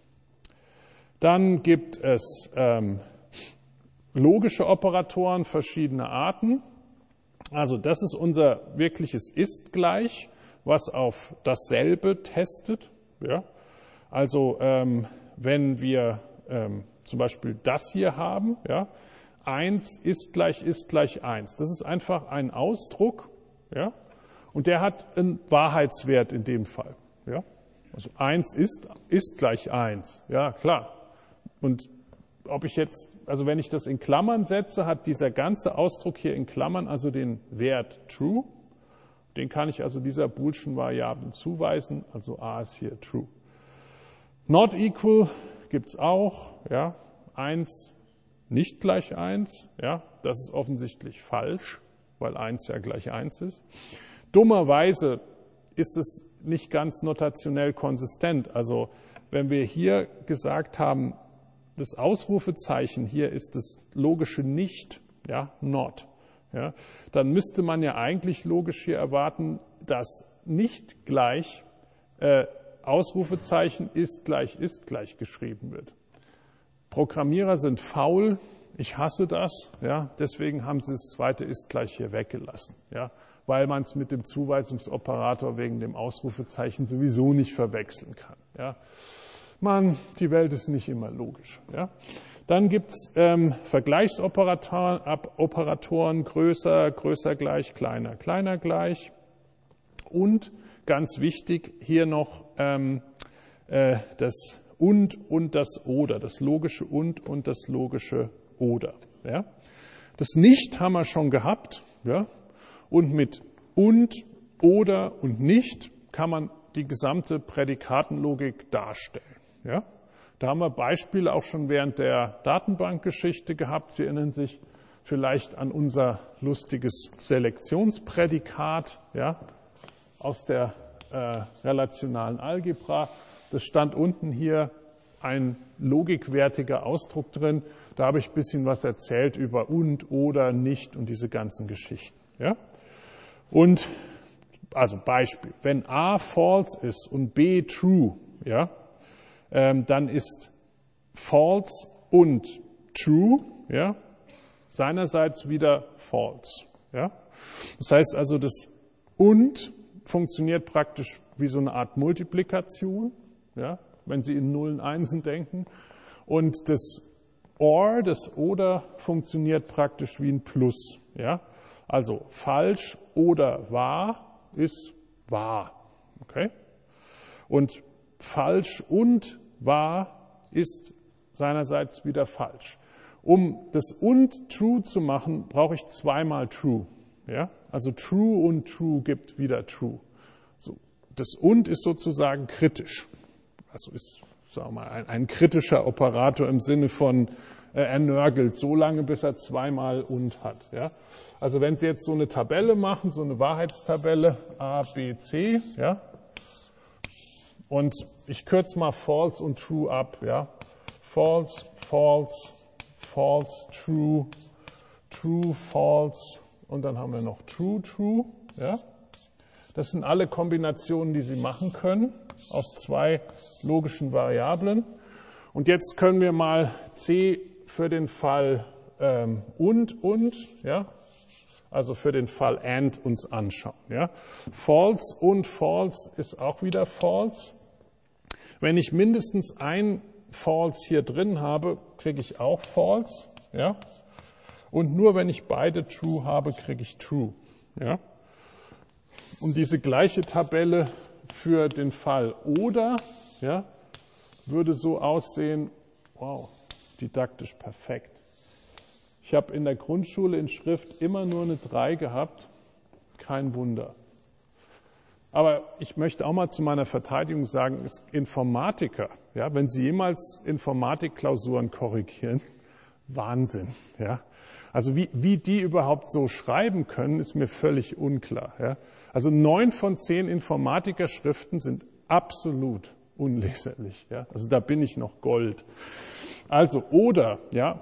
Dann gibt es logische Operatoren verschiedener Arten. Also das ist unser wirkliches Ist-Gleich, was auf dasselbe testet. Ja? Also wenn wir zum Beispiel das hier haben, ja, 1 ist gleich 1. Das ist einfach ein Ausdruck, ja, und der hat einen Wahrheitswert in dem Fall. Ja. Also 1 ist gleich 1, ja klar. Und ob ich jetzt, also wenn ich das in Klammern setze, hat dieser ganze Ausdruck hier in Klammern also den Wert true. Den kann ich also dieser boolschen Variablen zuweisen, also a ist hier true. Not equal gibt es auch, ja, 1 nicht gleich 1, ja, das ist offensichtlich falsch, weil 1 ja gleich 1 ist. Dummerweise ist es nicht ganz notationell konsistent. Also wenn wir hier gesagt haben, das Ausrufezeichen hier ist das logische Nicht, ja, not, ja, dann müsste man ja eigentlich logisch hier erwarten, dass nicht gleich Ausrufezeichen ist gleich geschrieben wird. Programmierer sind faul, ich hasse das, ja, deswegen haben sie das zweite ist gleich hier weggelassen, ja, weil man es mit dem Zuweisungsoperator wegen dem Ausrufezeichen sowieso nicht verwechseln kann. Ja. Die Welt ist nicht immer logisch. Ja. Dann gibt es Vergleichsoperatoren, größer gleich, kleiner gleich. Und ganz wichtig hier noch das und das oder, das logische und das logische oder. Ja. Das Nicht haben wir schon gehabt. Ja. Und mit und, oder und nicht kann man die gesamte Prädikatenlogik darstellen. Ja. Da haben wir Beispiele auch schon während der Datenbankgeschichte gehabt. Sie erinnern sich vielleicht an unser lustiges Selektionsprädikat, ja, aus der relationalen Algebra. Das stand unten hier ein logikwertiger Ausdruck drin. Da habe ich ein bisschen was erzählt über und, oder, nicht und diese ganzen Geschichten. Ja. Und also Beispiel, wenn A false ist und B true, ja, dann ist false und true, ja, seinerseits wieder false. Ja. Das heißt also, das und funktioniert praktisch wie so eine Art Multiplikation, ja, wenn Sie in Nullen, Einsen denken. Und das or, das oder, funktioniert praktisch wie ein Plus. Ja. Also falsch oder wahr ist wahr. Okay? Und falsch und wahr ist seinerseits wieder falsch. Um das und true zu machen, brauche ich zweimal true. Ja? Also true und true gibt wieder true. So, das und ist sozusagen kritisch. Also ist, sagen wir mal, ein kritischer Operator im Sinne von er nörgelt so lange, bis er zweimal und hat. Ja? Also wenn Sie jetzt so eine Tabelle machen, so eine Wahrheitstabelle A, B, C, ja, und ich kürze mal false und true ab, ja, false, false, false, true, true, false und dann haben wir noch true, true, ja. Das sind alle Kombinationen, die Sie machen können aus zwei logischen Variablen. Und jetzt können wir mal C für den Fall und, ja, also für den Fall and uns anschauen. Ja. False und false ist auch wieder false. Wenn ich mindestens ein false hier drin habe, kriege ich auch false. Ja. Und nur wenn ich beide true habe, kriege ich true. Ja. Und diese gleiche Tabelle für den Fall oder, ja, würde so aussehen, wow, didaktisch perfekt. Ich habe in der Grundschule in Schrift immer nur eine 3 gehabt, kein Wunder. Aber ich möchte auch mal zu meiner Verteidigung sagen, Informatiker, ja, wenn Sie jemals Informatikklausuren korrigieren, Wahnsinn. Ja. Also wie die überhaupt so schreiben können, ist mir völlig unklar. Ja. Also 9 von 10 Informatikerschriften sind absolut unleserlich. Ja. Also da bin ich noch Gold. Also oder, ja,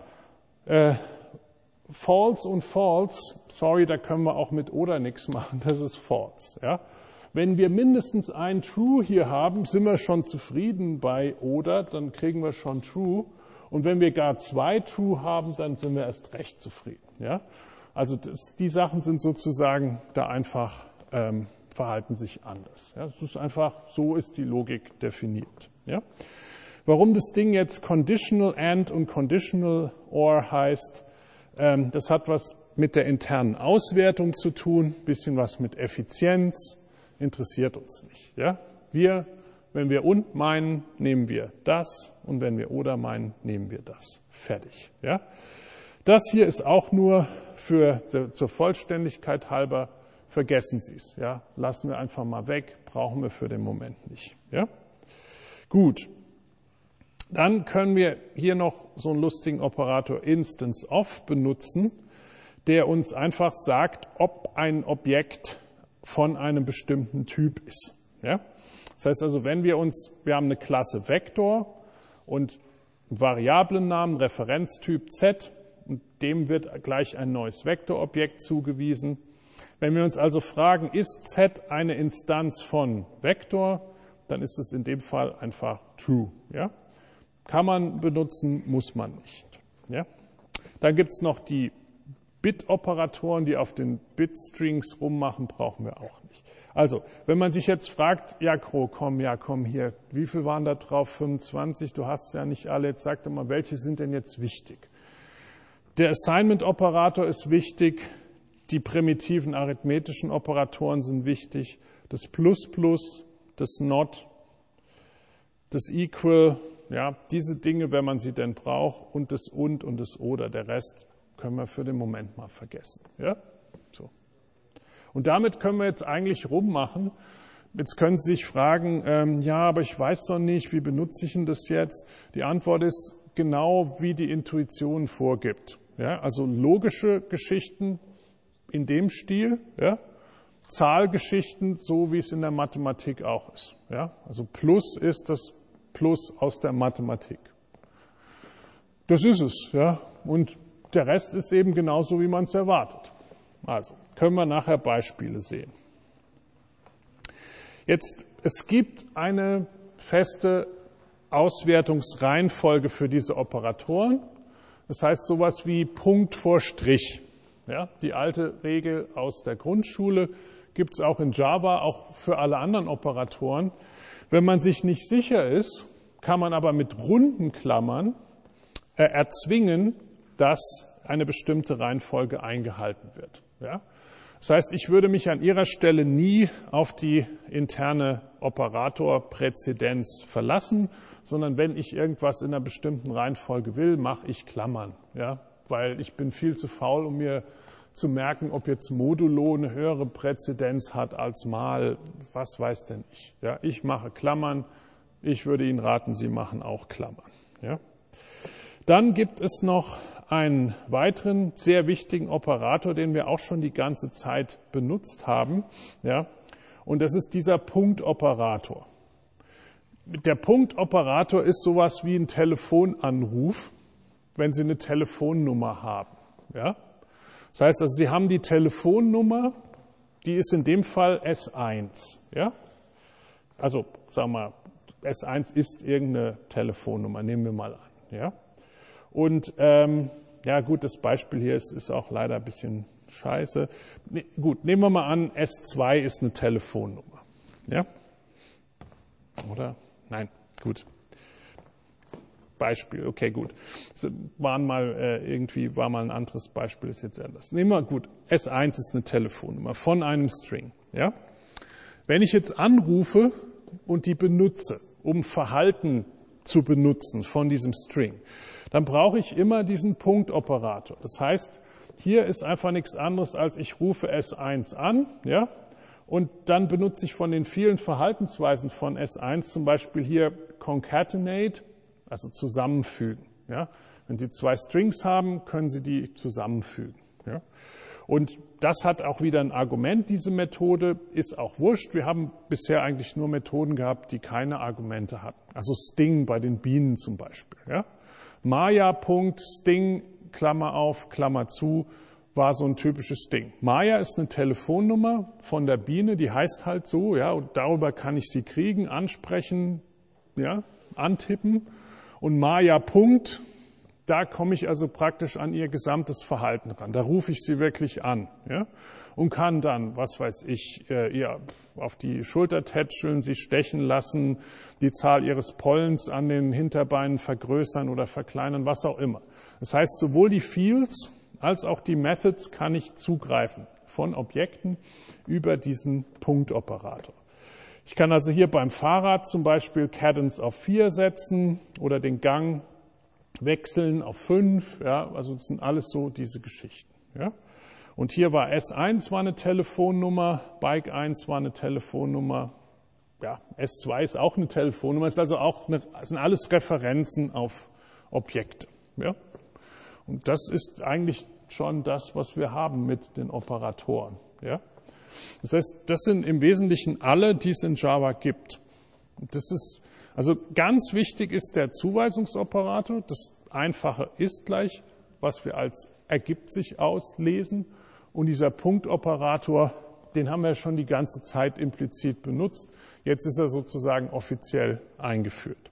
false und false, sorry, da können wir auch mit oder nichts machen, das ist false. Ja. Wenn wir mindestens ein True hier haben, sind wir schon zufrieden bei oder, dann kriegen wir schon True. Und wenn wir gar 2 True haben, dann sind wir erst recht zufrieden. Ja? Also die Sachen sind sozusagen da einfach, verhalten sich anders. Ja? Es ist einfach, so ist die Logik definiert. Ja? Warum das Ding jetzt Conditional AND und Conditional OR heißt, das hat was mit der internen Auswertung zu tun, bisschen was mit Effizienz, interessiert uns nicht. Ja? Wenn wir und meinen, nehmen wir das und wenn wir oder meinen, nehmen wir das. Fertig. Ja? Das hier ist auch nur zur Vollständigkeit halber, vergessen Sie es. Ja? Lassen wir einfach mal weg, brauchen wir für den Moment nicht. Ja? Gut. Dann können wir hier noch so einen lustigen Operator Instance of benutzen, der uns einfach sagt, ob ein Objekt von einem bestimmten Typ ist. Ja? Das heißt also, wir haben eine Klasse Vektor und einen Variablennamen, Referenztyp Z, und dem wird gleich ein neues Vektorobjekt zugewiesen. Wenn wir uns also fragen, ist Z eine Instanz von Vektor, dann ist es in dem Fall einfach true. Ja? Kann man benutzen, muss man nicht. Ja? Dann gibt es noch die Bit-Operatoren, die auf den Bit-Strings rummachen, brauchen wir auch nicht. Also, wenn man sich jetzt fragt, ja komm hier, wie viel waren da drauf? 25, du hast ja nicht alle, jetzt sag doch mal, welche sind denn jetzt wichtig? Der Assignment-Operator ist wichtig, die primitiven arithmetischen Operatoren sind wichtig, das Plus, das Not, das Equal, ja, diese Dinge, wenn man sie denn braucht, und das und das oder, der Rest können wir für den Moment mal vergessen. Ja? So. Und damit können wir jetzt eigentlich rummachen. Jetzt können Sie sich fragen, ja, aber ich weiß doch nicht, wie benutze ich denn das jetzt? Die Antwort ist genau, wie die Intuition vorgibt. Ja? Also logische Geschichten in dem Stil, ja? Zahlgeschichten, so wie es in der Mathematik auch ist. Ja? Also Plus ist das Plus aus der Mathematik. Das ist es. Ja? Und der Rest ist eben genauso, wie man es erwartet. Also, können wir nachher Beispiele sehen. Jetzt, es gibt eine feste Auswertungsreihenfolge für diese Operatoren. Das heißt sowas wie Punkt vor Strich. Ja, die alte Regel aus der Grundschule gibt es auch in Java, auch für alle anderen Operatoren. Wenn man sich nicht sicher ist, kann man aber mit runden Klammern erzwingen, dass eine bestimmte Reihenfolge eingehalten wird. Ja? Das heißt, ich würde mich an Ihrer Stelle nie auf die interne Operatorpräzedenz verlassen, sondern wenn ich irgendwas in einer bestimmten Reihenfolge will, mache ich Klammern. Ja? Weil ich bin viel zu faul, um mir zu merken, ob jetzt Modulo eine höhere Präzedenz hat als mal, was weiß denn ich. Ja? Ich mache Klammern. Ich würde Ihnen raten, Sie machen auch Klammern. Ja? Dann gibt es noch einen weiteren sehr wichtigen Operator, den wir auch schon die ganze Zeit benutzt haben. Ja? Und das ist dieser Punktoperator. Der Punktoperator ist sowas wie ein Telefonanruf, wenn Sie eine Telefonnummer haben. Ja? Das heißt, also Sie haben die Telefonnummer, die ist in dem Fall S1. Ja? Also, sagen wir mal, S1 ist irgendeine Telefonnummer, nehmen wir mal an. Ja? Und ja gut, das Beispiel hier ist auch leider ein bisschen scheiße. Gut, nehmen wir mal an, S2 ist eine Telefonnummer. Ja? Oder? Nein, gut. Beispiel, okay, gut. War mal ein anderes Beispiel, ist jetzt anders. Nehmen wir, gut, S1 ist eine Telefonnummer von einem String. Ja? Wenn ich jetzt anrufe und die benutze, um Verhalten zu benutzen von diesem String, dann brauche ich immer diesen Punktoperator. Das heißt, hier ist einfach nichts anderes, als ich rufe S1 an, ja, Und dann benutze ich von den vielen Verhaltensweisen von S1 zum Beispiel hier concatenate, also zusammenfügen. Ja? Wenn Sie 2 Strings haben, können Sie die zusammenfügen. Ja? Und das hat auch wieder ein Argument, diese Methode, ist auch wurscht. Wir haben bisher eigentlich nur Methoden gehabt, die keine Argumente hatten. Also Sting bei den Bienen zum Beispiel. Ja? Maya, Punkt, Sting, Klammer auf, Klammer zu, war so ein typisches Ding. Maya ist eine Telefonnummer von der Biene, die heißt halt so, ja, und darüber kann ich sie kriegen, ansprechen, ja, antippen. Und Maya, Punkt, da komme ich also praktisch an ihr gesamtes Verhalten ran. Da rufe ich sie wirklich an, ja, und kann dann, was weiß ich, ihr auf die Schulter tätscheln, sie stechen lassen, die Zahl ihres Pollens an den Hinterbeinen vergrößern oder verkleinern, was auch immer. Das heißt, sowohl die Fields als auch die Methods kann ich zugreifen von Objekten über diesen Punktoperator. Ich kann also hier beim Fahrrad zum Beispiel Cadence auf 4 setzen oder den Gang wechseln auf 5. Ja, also das sind alles so diese Geschichten. Ja. Und hier war S1 war eine Telefonnummer, Bike 1 war eine Telefonnummer, ja, S2 ist auch eine Telefonnummer, ist also auch sind alles Referenzen auf Objekte. Ja. Und das ist eigentlich schon das, was wir haben mit den Operatoren. Ja? Das heißt, das sind im Wesentlichen alle, die es in Java gibt. Das ist, also ganz wichtig ist der Zuweisungsoperator. Das Einfache ist gleich, was wir als ergibt sich auslesen. Und dieser Punktoperator, den haben wir schon die ganze Zeit implizit benutzt. Jetzt ist er sozusagen offiziell eingeführt.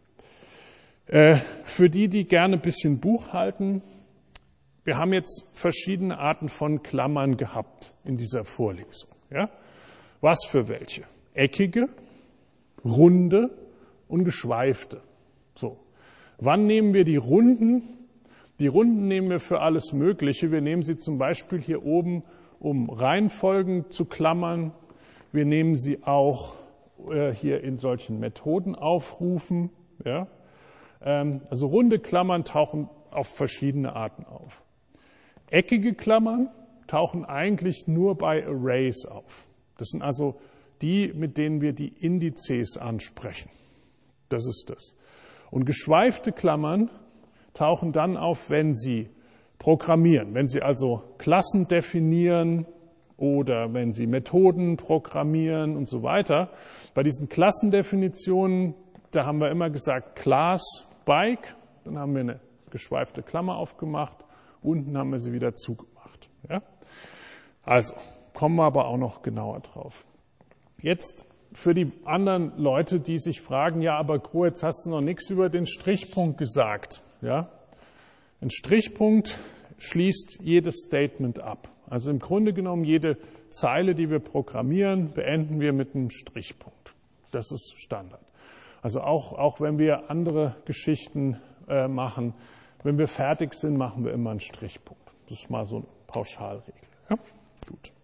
Für die gerne ein bisschen Buch halten, wir haben jetzt verschiedene Arten von Klammern gehabt in dieser Vorlesung. Ja? Was für welche? Eckige, runde und geschweifte. So. Wann nehmen wir die Runden? Die Runden nehmen wir für alles Mögliche. Wir nehmen sie zum Beispiel hier oben, um Reihenfolgen zu klammern. Wir nehmen sie auch hier in solchen Methodenaufrufen. Ja? Also runde Klammern tauchen auf verschiedene Arten auf. Eckige Klammern tauchen eigentlich nur bei Arrays auf. Das sind also die, mit denen wir die Indizes ansprechen. Das ist das. Und geschweifte Klammern tauchen dann auf, wenn Sie programmieren, wenn Sie also Klassen definieren oder wenn Sie Methoden programmieren und so weiter. Bei diesen Klassendefinitionen, da haben wir immer gesagt Class Bike, dann haben wir eine geschweifte Klammer aufgemacht. Unten haben wir sie wieder zugemacht. Ja? Also, kommen wir aber auch noch genauer drauf. Jetzt für die anderen Leute, die sich fragen, ja, aber Gro, jetzt hast du noch nichts über den Strichpunkt gesagt. Ja? Ein Strichpunkt schließt jedes Statement ab. Also im Grunde genommen jede Zeile, die wir programmieren, beenden wir mit einem Strichpunkt. Das ist Standard. Also auch wenn wir andere Geschichten machen, wenn wir fertig sind, machen wir immer einen Strichpunkt. Das ist mal so eine Pauschalregel. Ja? Gut.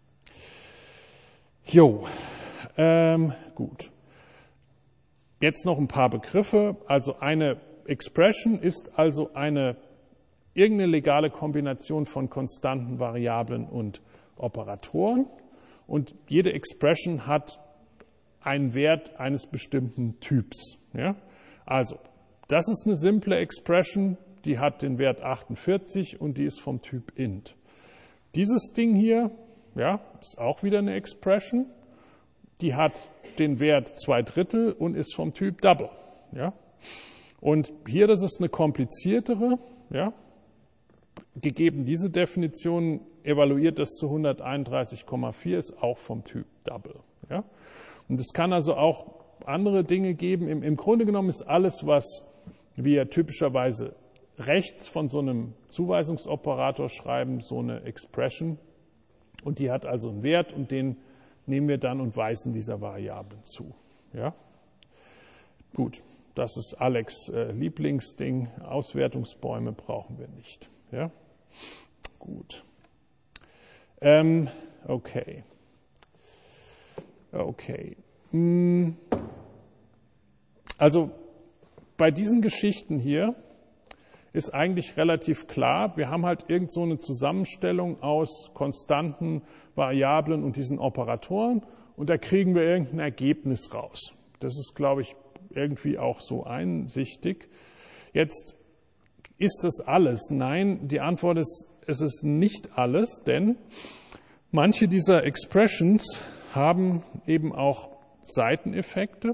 Jo, gut. Jetzt noch ein paar Begriffe. Also eine Expression ist also irgendeine legale Kombination von Konstanten, Variablen und Operatoren. Und jede Expression hat einen Wert eines bestimmten Typs. Ja? Also, das ist eine simple Expression, die hat den Wert 48 und die ist vom Typ int. Dieses Ding hier, ja, ist auch wieder eine Expression, die hat den Wert 2/3 und ist vom Typ double. Ja? Und hier, das ist eine kompliziertere, ja, gegeben diese Definition, evaluiert das zu 131,4, ist auch vom Typ double. Ja? Und es kann also auch andere Dinge geben. Im Grunde genommen ist alles, was wir typischerweise rechts von so einem Zuweisungsoperator schreiben, so eine Expression. Und die hat also einen Wert und den nehmen wir dann und weisen dieser Variablen zu. Ja? Gut, das ist Alex' Lieblingsding. Auswertungsbäume brauchen wir nicht. Ja? Gut. Okay. Also bei diesen Geschichten hier ist eigentlich relativ klar, wir haben halt irgend so eine Zusammenstellung aus Konstanten, Variablen und diesen Operatoren und da kriegen wir irgendein Ergebnis raus. Das ist, glaube ich, irgendwie auch so einsichtig. Jetzt ist das alles? Nein, die Antwort ist, es ist nicht alles, denn manche dieser Expressions haben eben auch Seiteneffekte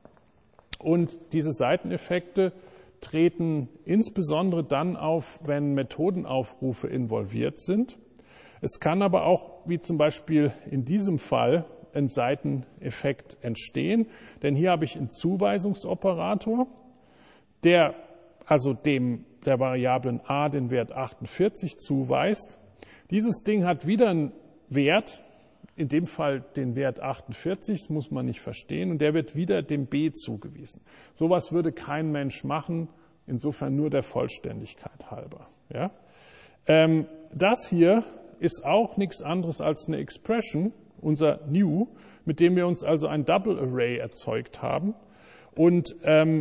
und diese Seiteneffekte treten insbesondere dann auf, wenn Methodenaufrufe involviert sind. Es kann aber auch, wie zum Beispiel in diesem Fall, ein Seiteneffekt entstehen, denn hier habe ich einen Zuweisungsoperator, der also der Variablen a den Wert 48 zuweist. Dieses Ding hat wieder einen Wert, in dem Fall den Wert 48, das muss man nicht verstehen, und der wird wieder dem b zugewiesen. Sowas würde kein Mensch machen, insofern nur der Vollständigkeit halber. Ja? Das hier ist auch nichts anderes als eine Expression, unser New, mit dem wir uns also ein Double Array erzeugt haben. Und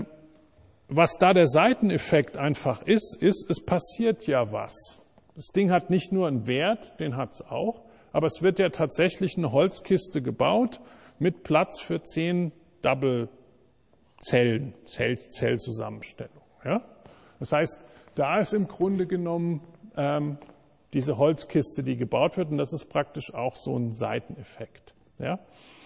was da der Seiteneffekt einfach ist, es passiert ja was. Das Ding hat nicht nur einen Wert, den hat es auch, aber es wird ja tatsächlich eine Holzkiste gebaut mit Platz für 10 Double-Zellen, Zellzusammenstellung. Ja? Das heißt, da ist im Grunde genommen diese Holzkiste, die gebaut wird, und das ist praktisch auch so ein Seiteneffekt. Ja?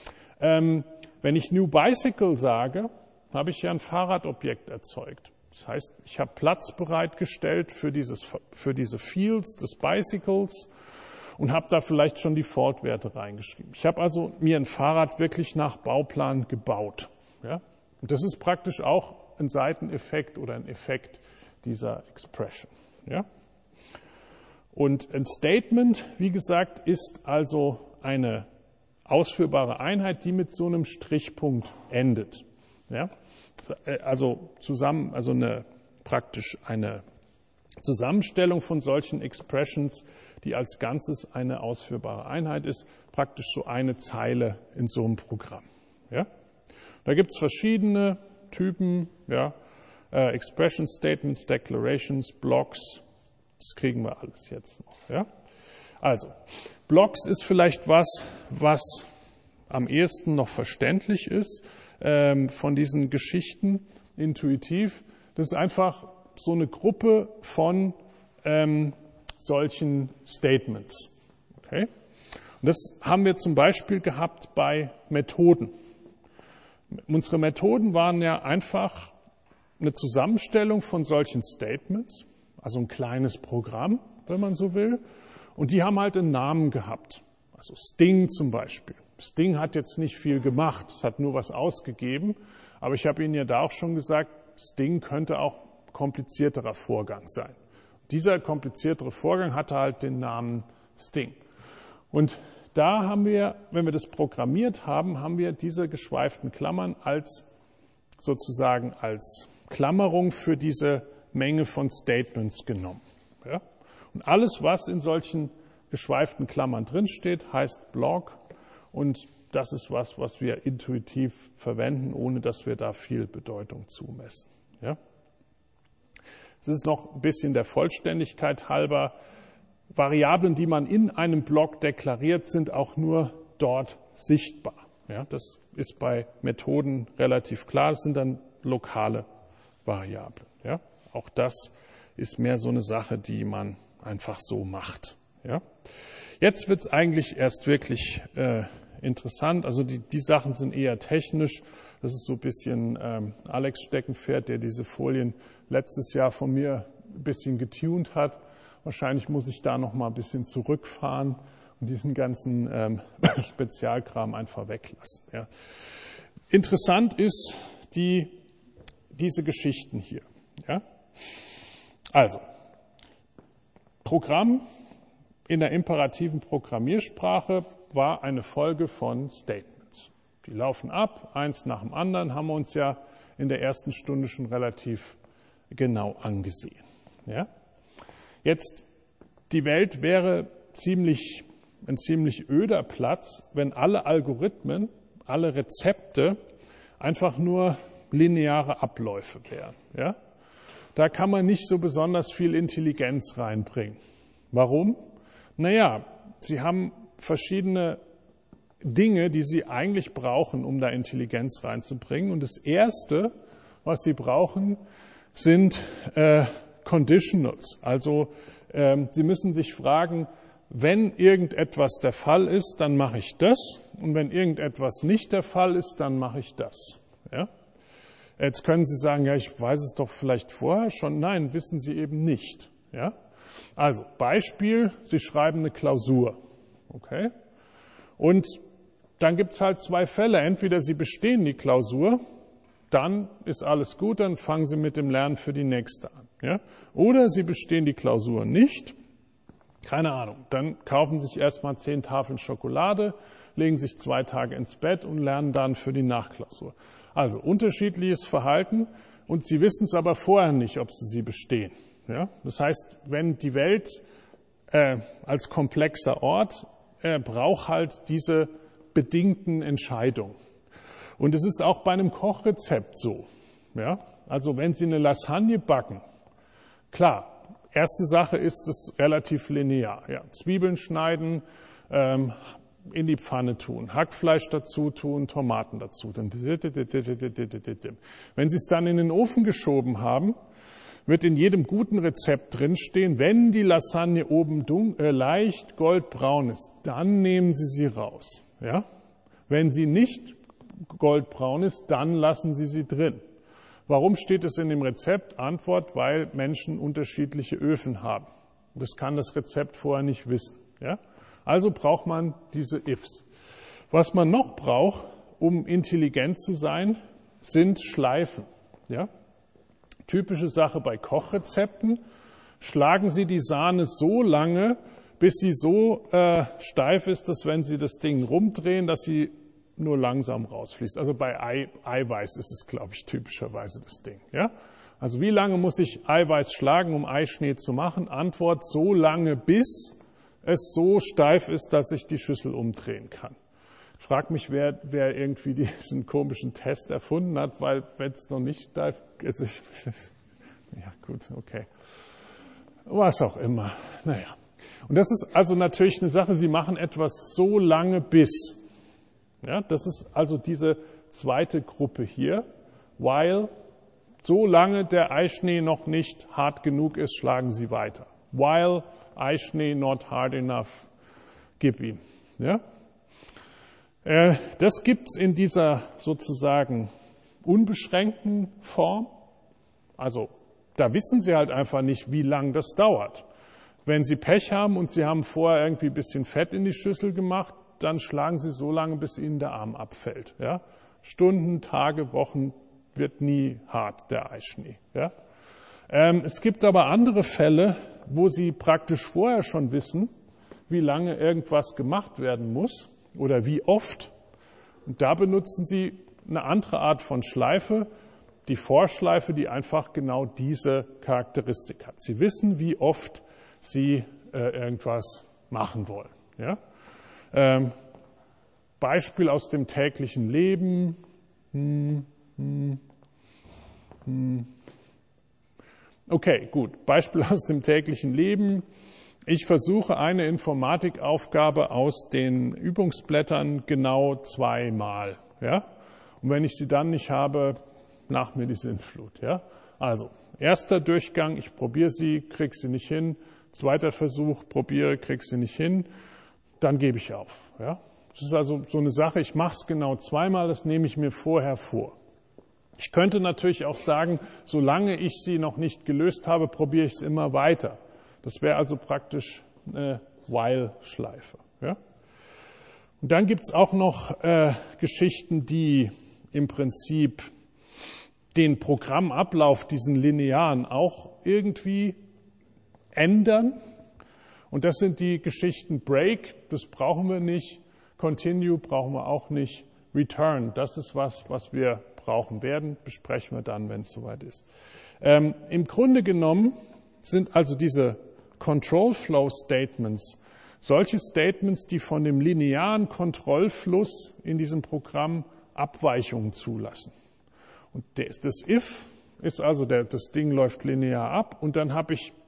Wenn ich New Bicycle sage, habe ich ja ein Fahrradobjekt erzeugt. Das heißt, ich habe Platz bereitgestellt für diese Fields des Bicycles und habe da vielleicht schon die Default-Werte reingeschrieben. Ich habe also mir ein Fahrrad wirklich nach Bauplan gebaut. Ja? Und das ist praktisch auch ein Seiteneffekt oder ein Effekt dieser Expression. Ja? Und ein Statement, wie gesagt, ist also eine ausführbare Einheit, die mit so einem Strichpunkt endet. Ja? Also praktisch eine Zusammenstellung von solchen Expressions, die als Ganzes eine ausführbare Einheit ist, praktisch so eine Zeile in so einem Programm. Ja? Da gibt es verschiedene Typen, ja? Expression Statements, Declarations, Blocks. Das kriegen wir alles jetzt noch. Ja? Also, Blocks ist vielleicht was am ehesten noch verständlich ist von diesen Geschichten, intuitiv. Das ist einfach so eine Gruppe von solchen Statements. Okay? Und das haben wir zum Beispiel gehabt bei Methoden. Unsere Methoden waren ja einfach eine Zusammenstellung von solchen Statements, also ein kleines Programm, wenn man so will. Und die haben halt einen Namen gehabt. Also Sting zum Beispiel. Sting hat jetzt nicht viel gemacht, es hat nur was ausgegeben. Aber ich habe Ihnen ja da auch schon gesagt, Sting könnte auch komplizierterer Vorgang sein. Dieser kompliziertere Vorgang hatte halt den Namen Sting. Und da haben wir, wenn wir das programmiert haben, haben wir diese geschweiften Klammern sozusagen als Klammerung für diese Menge von Statements genommen. Ja? Und alles, was in solchen geschweiften Klammern drinsteht, heißt Block. Und das ist was wir intuitiv verwenden, ohne dass wir da viel Bedeutung zumessen. Ja? Es ist noch ein bisschen der Vollständigkeit halber. Variablen, die man in einem Block deklariert, sind auch nur dort sichtbar. Ja? Das ist bei Methoden relativ klar. Das sind dann lokale Variablen. Ja? Auch das ist mehr so eine Sache, die man einfach so macht. Ja? Jetzt wird es eigentlich erst wirklich interessant. Also die Sachen sind eher technisch. Das ist so ein bisschen Alex Steckenpferd, der diese Folien letztes Jahr von mir ein bisschen getuned hat. Wahrscheinlich muss ich da noch mal ein bisschen zurückfahren und diesen ganzen Spezialkram einfach weglassen. Ja. Interessant ist diese Geschichten hier. Ja. Also, Programm in der imperativen Programmiersprache war eine Folge von Statements. Die laufen ab, eins nach dem anderen, haben wir uns ja in der ersten Stunde schon relativ genau angesehen. Ja? Jetzt, die Welt wäre ein ziemlich öder Platz, wenn alle Algorithmen, alle Rezepte einfach nur lineare Abläufe wären. Ja? Da kann man nicht so besonders viel Intelligenz reinbringen. Warum? Naja, Sie haben verschiedene Dinge, die Sie eigentlich brauchen, um da Intelligenz reinzubringen. Und das Erste, was Sie brauchen, sind Conditionals. Also Sie müssen sich fragen, wenn irgendetwas der Fall ist, dann mache ich das. Und wenn irgendetwas nicht der Fall ist, dann mache ich das. Ja? Jetzt können Sie sagen, ja, ich weiß es doch vielleicht vorher schon. Nein, wissen Sie eben nicht. Ja? Also Beispiel, Sie schreiben eine Klausur. Okay? Und dann gibt es halt zwei Fälle. Entweder Sie bestehen die Klausur, dann ist alles gut, dann fangen Sie mit dem Lernen für die nächste an. Ja? Oder Sie bestehen die Klausur nicht, keine Ahnung, dann kaufen Sie sich erstmal 10 Tafeln Schokolade, legen sich 2 Tage ins Bett und lernen dann für die Nachklausur. Also unterschiedliches Verhalten und Sie wissen es aber vorher nicht, ob Sie bestehen. Ja? Das heißt, wenn die Welt als komplexer Ort braucht halt diese bedingten Entscheidungen. Und es ist auch bei einem Kochrezept so. Ja? Also wenn Sie eine Lasagne backen, klar, erste Sache ist es relativ linear. Ja? Zwiebeln schneiden, in die Pfanne tun, Hackfleisch dazu tun, Tomaten dazu. Wenn Sie es dann in den Ofen geschoben haben, wird in jedem guten Rezept drinstehen, wenn die Lasagne oben leicht goldbraun ist, dann nehmen Sie sie raus. Ja? Wenn sie nicht goldbraun ist, dann lassen Sie sie drin. Warum steht es in dem Rezept? Antwort, weil Menschen unterschiedliche Öfen haben. Das kann das Rezept vorher nicht wissen. Ja? Also braucht man diese Ifs. Was man noch braucht, um intelligent zu sein, sind Schleifen. Ja? Typische Sache bei Kochrezepten. Schlagen Sie die Sahne so lange, bis sie so steif ist, dass wenn Sie das Ding rumdrehen, dass sie nur langsam rausfließt. Also bei Eiweiß ist es, glaube ich, typischerweise das Ding. Ja? Also wie lange muss ich Eiweiß schlagen, um Eischnee zu machen? Antwort, so lange, bis es so steif ist, dass ich die Schüssel umdrehen kann. Ich frage mich, wer irgendwie diesen komischen Test erfunden hat, weil wenn es noch nicht steif ist, ja gut, okay. Was auch immer. Naja. Und das ist also natürlich eine Sache, Sie machen etwas so lange bis. Ja, das ist also diese zweite Gruppe hier. While so lange der Eischnee noch nicht hart genug ist, schlagen Sie weiter. While Eischnee not hard enough, gib ihm. Ja? Das gibt's in dieser sozusagen unbeschränkten Form. Also da wissen Sie halt einfach nicht, wie lang das dauert. Wenn Sie Pech haben und Sie haben vorher irgendwie ein bisschen Fett in die Schüssel gemacht, dann schlagen Sie so lange, bis Ihnen der Arm abfällt. Ja? Stunden, Tage, Wochen wird nie hart, der Eischnee. Ja? Es gibt aber andere Fälle, wo Sie praktisch vorher schon wissen, wie lange irgendwas gemacht werden muss oder wie oft. Und da benutzen Sie eine andere Art von Schleife, die Vorschleife, die einfach genau diese Charakteristik hat. Sie wissen, wie oft Sie irgendwas machen wollen. Ja? Beispiel aus dem täglichen Leben. Okay, gut. Beispiel aus dem täglichen Leben. Ich versuche eine Informatikaufgabe aus den Übungsblättern genau 2-mal. Ja? Und wenn ich sie dann nicht habe, nach mir die Sintflut. Ja? Also, erster Durchgang, ich probiere sie, kriege sie nicht hin. Zweiter Versuch, probiere, kriege sie nicht hin. Dann gebe ich auf. Ja? Das ist also so eine Sache, ich mache es genau 2-mal, das nehme ich mir vorher vor. Ich könnte natürlich auch sagen, solange ich sie noch nicht gelöst habe, probiere ich es immer weiter. Das wäre also praktisch eine While-Schleife. Ja? Und dann gibt es auch noch Geschichten, die im Prinzip den Programmablauf, diesen linearen, auch irgendwie ändern. Und das sind die Geschichten Break, das brauchen wir nicht. Continue brauchen wir auch nicht. Return, das ist was wir brauchen werden, besprechen wir dann, wenn es soweit ist. Im Grunde genommen sind also diese Control Flow Statements solche Statements, die von dem linearen Kontrollfluss in diesem Programm Abweichungen zulassen. Und das If ist also, das Ding läuft linear ab und dann habe ich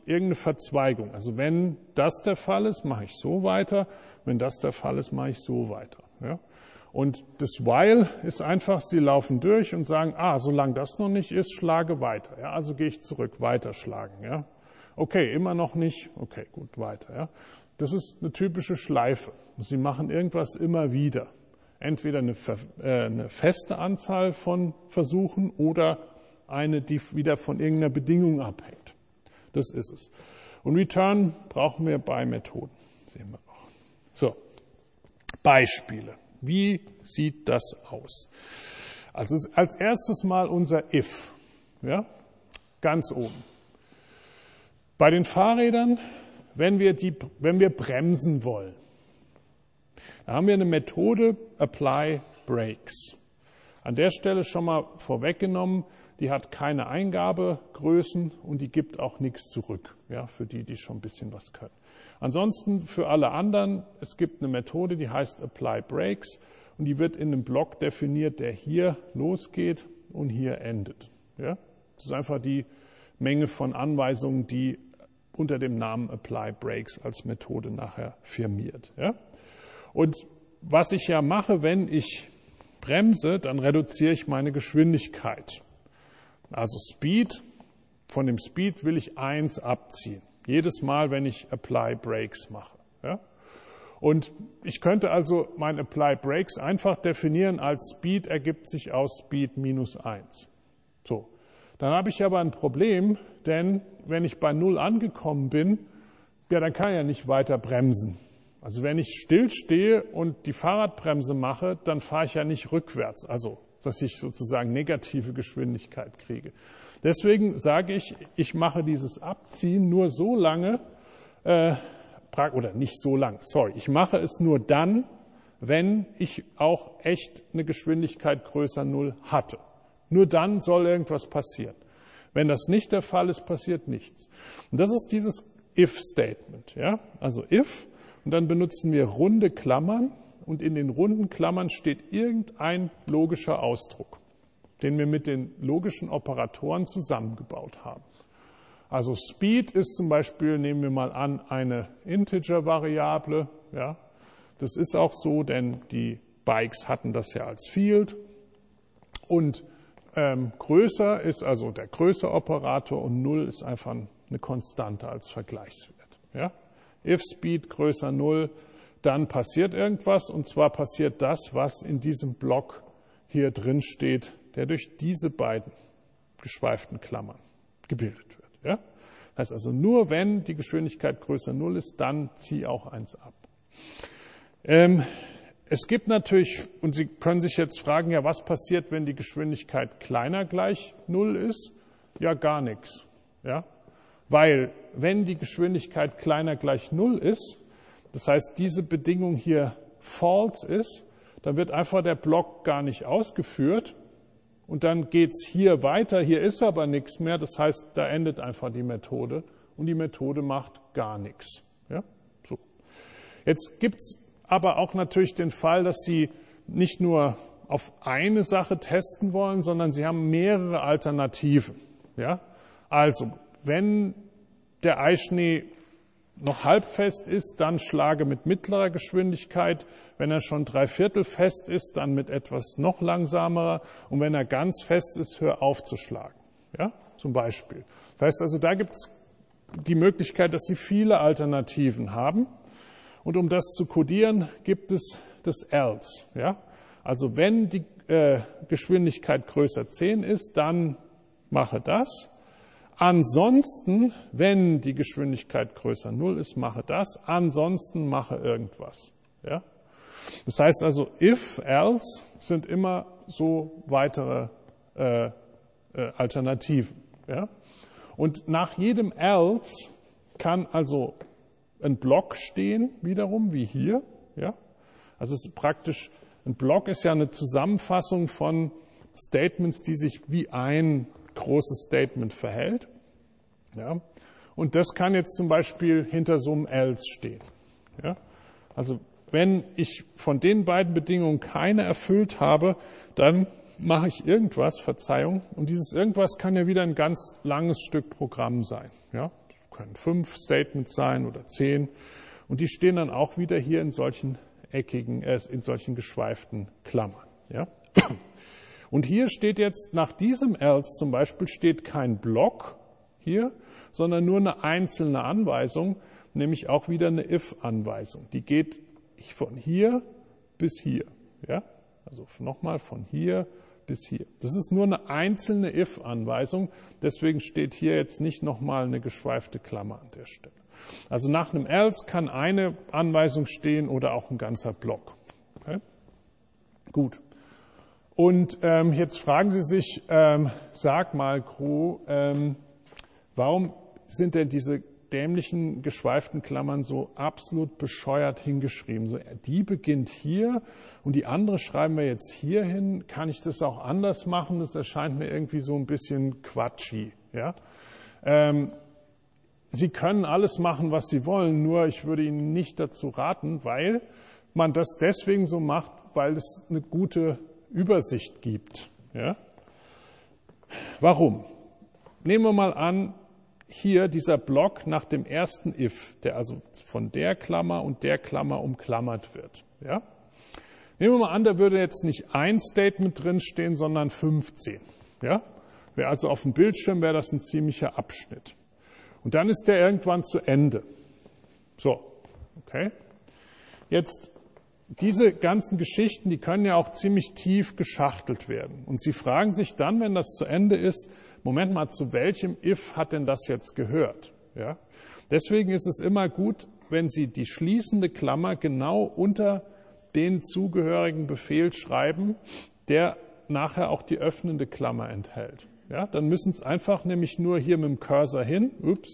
irgendeine Verzweigung. Also wenn das der Fall ist, mache ich so weiter. Wenn das der Fall ist, mache ich so weiter. Ja? Und das While ist einfach, Sie laufen durch und sagen, solange das noch nicht ist, schlage weiter. Ja? Also gehe ich zurück, weiterschlagen. Ja? Okay, immer noch nicht. Okay, gut, weiter. Ja? Das ist eine typische Schleife. Sie machen irgendwas immer wieder. Entweder eine feste Anzahl von Versuchen oder eine, die wieder von irgendeiner Bedingung abhängt. Das ist es. Und Return brauchen wir bei Methoden. Sehen wir noch. So, Beispiele. Wie sieht das aus? Also als erstes mal unser if. Ja? Ganz oben. Bei den Fahrrädern, wenn wir bremsen wollen, da haben wir eine Methode Apply Brakes. An der Stelle schon mal vorweggenommen, die hat keine Eingabegrößen und die gibt auch nichts zurück, ja, für die schon ein bisschen was können. Ansonsten für alle anderen, es gibt eine Methode, die heißt Apply Brakes und die wird in einem Block definiert, der hier losgeht und hier endet. Ja? Das ist einfach die Menge von Anweisungen, die unter dem Namen Apply Brakes als Methode nachher firmiert. Ja? Und was ich ja mache, wenn ich bremse, dann reduziere ich meine Geschwindigkeit. Also Speed, von dem Speed will ich 1 abziehen. Jedes Mal, wenn ich Apply Brakes mache. Ja? Und ich könnte also mein Apply Brakes einfach definieren als Speed ergibt sich aus Speed minus 1. So. Dann habe ich aber ein Problem, denn wenn ich bei 0 angekommen bin, ja, dann kann ich ja nicht weiter bremsen. Also wenn ich stillstehe und die Fahrradbremse mache, dann fahre ich ja nicht rückwärts, also dass ich sozusagen negative Geschwindigkeit kriege. Deswegen sage ich, ich mache dieses Abziehen nur so lange, oder nicht so lang, ich mache es nur dann, wenn ich auch echt eine Geschwindigkeit größer 0 hatte. Nur dann soll irgendwas passieren. Wenn das nicht der Fall ist, passiert nichts. Und das ist dieses if-Statement. Ja? Also if, und dann benutzen wir runde Klammern und in den runden Klammern steht irgendein logischer Ausdruck, den wir mit den logischen Operatoren zusammengebaut haben. Also Speed ist zum Beispiel, nehmen wir mal an, eine Integer-Variable. Ja? Das ist auch so, denn die Bikes hatten das ja als Field. Und größer ist also der Größe-Operator und 0 ist einfach eine Konstante als Vergleichswert. Ja? If Speed größer 0, dann passiert irgendwas und zwar passiert das, was in diesem Block hier drin steht, der durch diese beiden geschweiften Klammern gebildet wird. Ja? Das heißt also, nur wenn die Geschwindigkeit größer 0 ist, dann zieh auch 1 ab. Es gibt natürlich, und Sie können sich jetzt fragen, ja, was passiert, wenn die Geschwindigkeit kleiner gleich 0 ist? Ja, gar nichts. Ja? Weil, wenn die Geschwindigkeit kleiner gleich 0 ist, das heißt, diese Bedingung hier false ist, dann wird einfach der Block gar nicht ausgeführt und dann geht's hier weiter, hier ist aber nichts mehr, das heißt, da endet einfach die Methode und die Methode macht gar nichts. Ja? So. Jetzt gibt's aber auch natürlich den Fall, dass Sie nicht nur auf eine Sache testen wollen, sondern Sie haben mehrere Alternativen. Ja? Also, wenn der Eischnee noch halbfest ist, dann schlage mit mittlerer Geschwindigkeit. Wenn er schon 3/4 fest ist, dann mit etwas noch langsamerer. Und wenn er ganz fest ist, hör auf zu schlagen. Ja? Zum Beispiel. Das heißt also, da gibt es die Möglichkeit, dass Sie viele Alternativen haben. Und um das zu kodieren, gibt es das else. Ja? Also wenn die Geschwindigkeit größer 10 ist, dann mache das. Ansonsten, wenn die Geschwindigkeit größer 0 ist, mache das. Ansonsten mache irgendwas. Ja? Das heißt also, if, else sind immer so weitere Alternativen. Ja? Und nach jedem else kann also ein Block stehen, wiederum, wie hier. Ja? Also es ist praktisch, ein Block ist ja eine Zusammenfassung von Statements, die sich wie ein großes Statement verhält. Ja? Und das kann jetzt zum Beispiel hinter so einem else stehen. Ja? Also wenn ich von den beiden Bedingungen keine erfüllt habe, dann mache ich irgendwas, Verzeihung, und dieses irgendwas kann ja wieder ein ganz langes Stück Programm sein. Ja? können 5 Statements sein oder 10. Und die stehen dann auch wieder hier in solchen in solchen geschweiften Klammern. Ja? Und hier steht jetzt nach diesem else zum Beispiel steht kein Block hier, sondern nur eine einzelne Anweisung, nämlich auch wieder eine if-Anweisung. Die geht von hier bis hier. Ja? Also nochmal von hier bis hier. Das ist nur eine einzelne if-Anweisung, deswegen steht hier jetzt nicht nochmal eine geschweifte Klammer an der Stelle. Also nach einem else kann eine Anweisung stehen oder auch ein ganzer Block. Okay? Gut. Und jetzt fragen Sie sich, sag mal, Gro, warum sind denn diese dämlichen geschweiften Klammern so absolut bescheuert hingeschrieben? So, die beginnt hier und die andere schreiben wir jetzt hier hin. Kann ich das auch anders machen? Das erscheint mir irgendwie so ein bisschen quatschig. Ja? Sie können alles machen, was Sie wollen, nur ich würde Ihnen nicht dazu raten, weil man das deswegen so macht, weil es eine gute Übersicht gibt. Ja? Warum? Nehmen wir mal an, hier dieser Block nach dem ersten if, der also von der Klammer und der Klammer umklammert wird. Ja? Nehmen wir mal an, da würde jetzt nicht ein Statement drinstehen, sondern 15. Ja? Wäre also auf dem Bildschirm, wäre das ein ziemlicher Abschnitt. Und dann ist der irgendwann zu Ende. So, okay. Jetzt, diese ganzen Geschichten, die können ja auch ziemlich tief geschachtelt werden. Und Sie fragen sich dann, wenn das zu Ende ist, Moment mal, zu welchem if hat denn das jetzt gehört? Ja? Deswegen ist es immer gut, wenn Sie die schließende Klammer genau unter den zugehörigen Befehl schreiben, der nachher auch die öffnende Klammer enthält. Ja, dann müssen Sie einfach nämlich nur hier mit dem Cursor hin,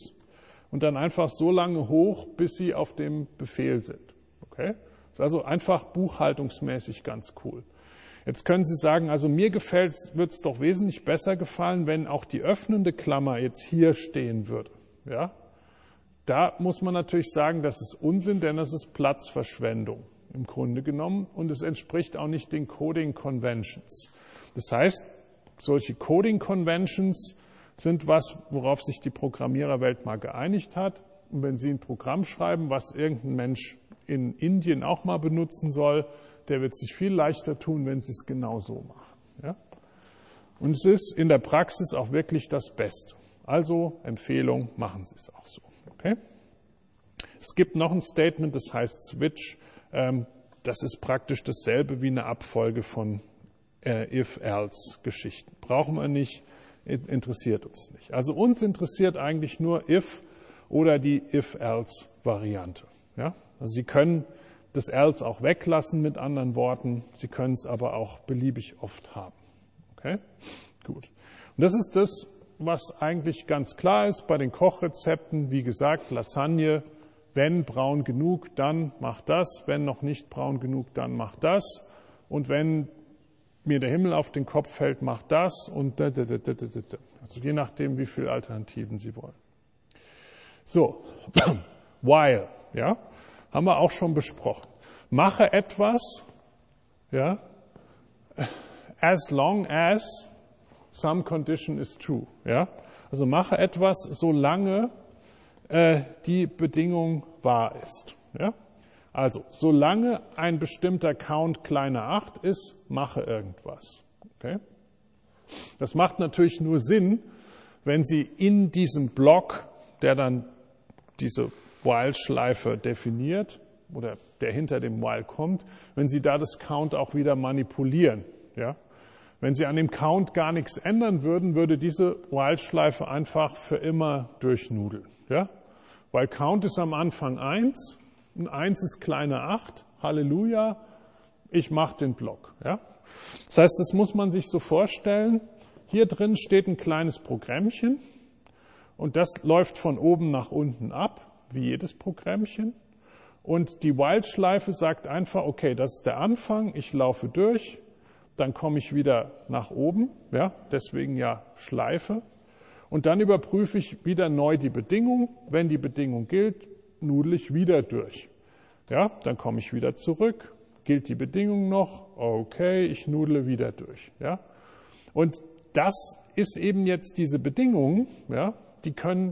und dann einfach so lange hoch, bis Sie auf dem Befehl sind. Okay? Das ist also einfach buchhaltungsmäßig ganz cool. Jetzt können Sie sagen, also mir wird es doch wesentlich besser gefallen, wenn auch die öffnende Klammer jetzt hier stehen würde. Ja? Da muss man natürlich sagen, das ist Unsinn, denn das ist Platzverschwendung im Grunde genommen und es entspricht auch nicht den Coding Conventions. Das heißt, solche Coding Conventions sind was, worauf sich die Programmiererwelt mal geeinigt hat. Und wenn Sie ein Programm schreiben, was irgendein Mensch in Indien auch mal benutzen soll, der wird sich viel leichter tun, wenn Sie es genau so machen. Ja? Und es ist in der Praxis auch wirklich das Beste. Also Empfehlung, machen Sie es auch so. Okay? Es gibt noch ein Statement, das heißt Switch. Das ist praktisch dasselbe wie eine Abfolge von If-Else-Geschichten. Brauchen wir nicht, interessiert uns nicht. Also uns interessiert eigentlich nur If oder die If-Else-Variante. Ja? Also Sie können das Else auch weglassen mit anderen Worten, Sie können es aber auch beliebig oft haben. Okay? Gut. Und das ist das, was eigentlich ganz klar ist bei den Kochrezepten. Wie gesagt, Lasagne, wenn braun genug, dann mach das. Wenn noch nicht braun genug, dann mach das. Und wenn mir der Himmel auf den Kopf fällt, mach das. Und also je nachdem, wie viele Alternativen Sie wollen. So, while, ja, haben wir auch schon besprochen. Mache etwas, ja, as long as some condition is true, ja. Also mache etwas, solange die Bedingung wahr ist, ja. Also, solange ein bestimmter Count kleiner 8 ist, mache irgendwas. Okay? Das macht natürlich nur Sinn, wenn Sie in diesem Block, der dann diese While-Schleife definiert oder der hinter dem While kommt, wenn Sie da das Count auch wieder manipulieren. Ja? Wenn Sie an dem Count gar nichts ändern würden, würde diese While-Schleife einfach für immer durchnudeln. Ja? Weil Count ist am Anfang 1. Und 1 ist kleiner 8, Halleluja, ich mache den Block. Ja? Das heißt, das muss man sich so vorstellen, hier drin steht ein kleines Programmchen und das läuft von oben nach unten ab, wie jedes Programmchen. Und die While-Schleife sagt einfach, okay, das ist der Anfang, ich laufe durch, dann komme ich wieder nach oben, ja, deswegen ja Schleife. Und dann überprüfe ich wieder neu die Bedingung, wenn die Bedingung gilt, nudel ich wieder durch. Ja, dann komme ich wieder zurück. Gilt die Bedingung noch? Okay, ich nudle wieder durch. Ja, und das ist eben jetzt diese Bedingung, ja, die können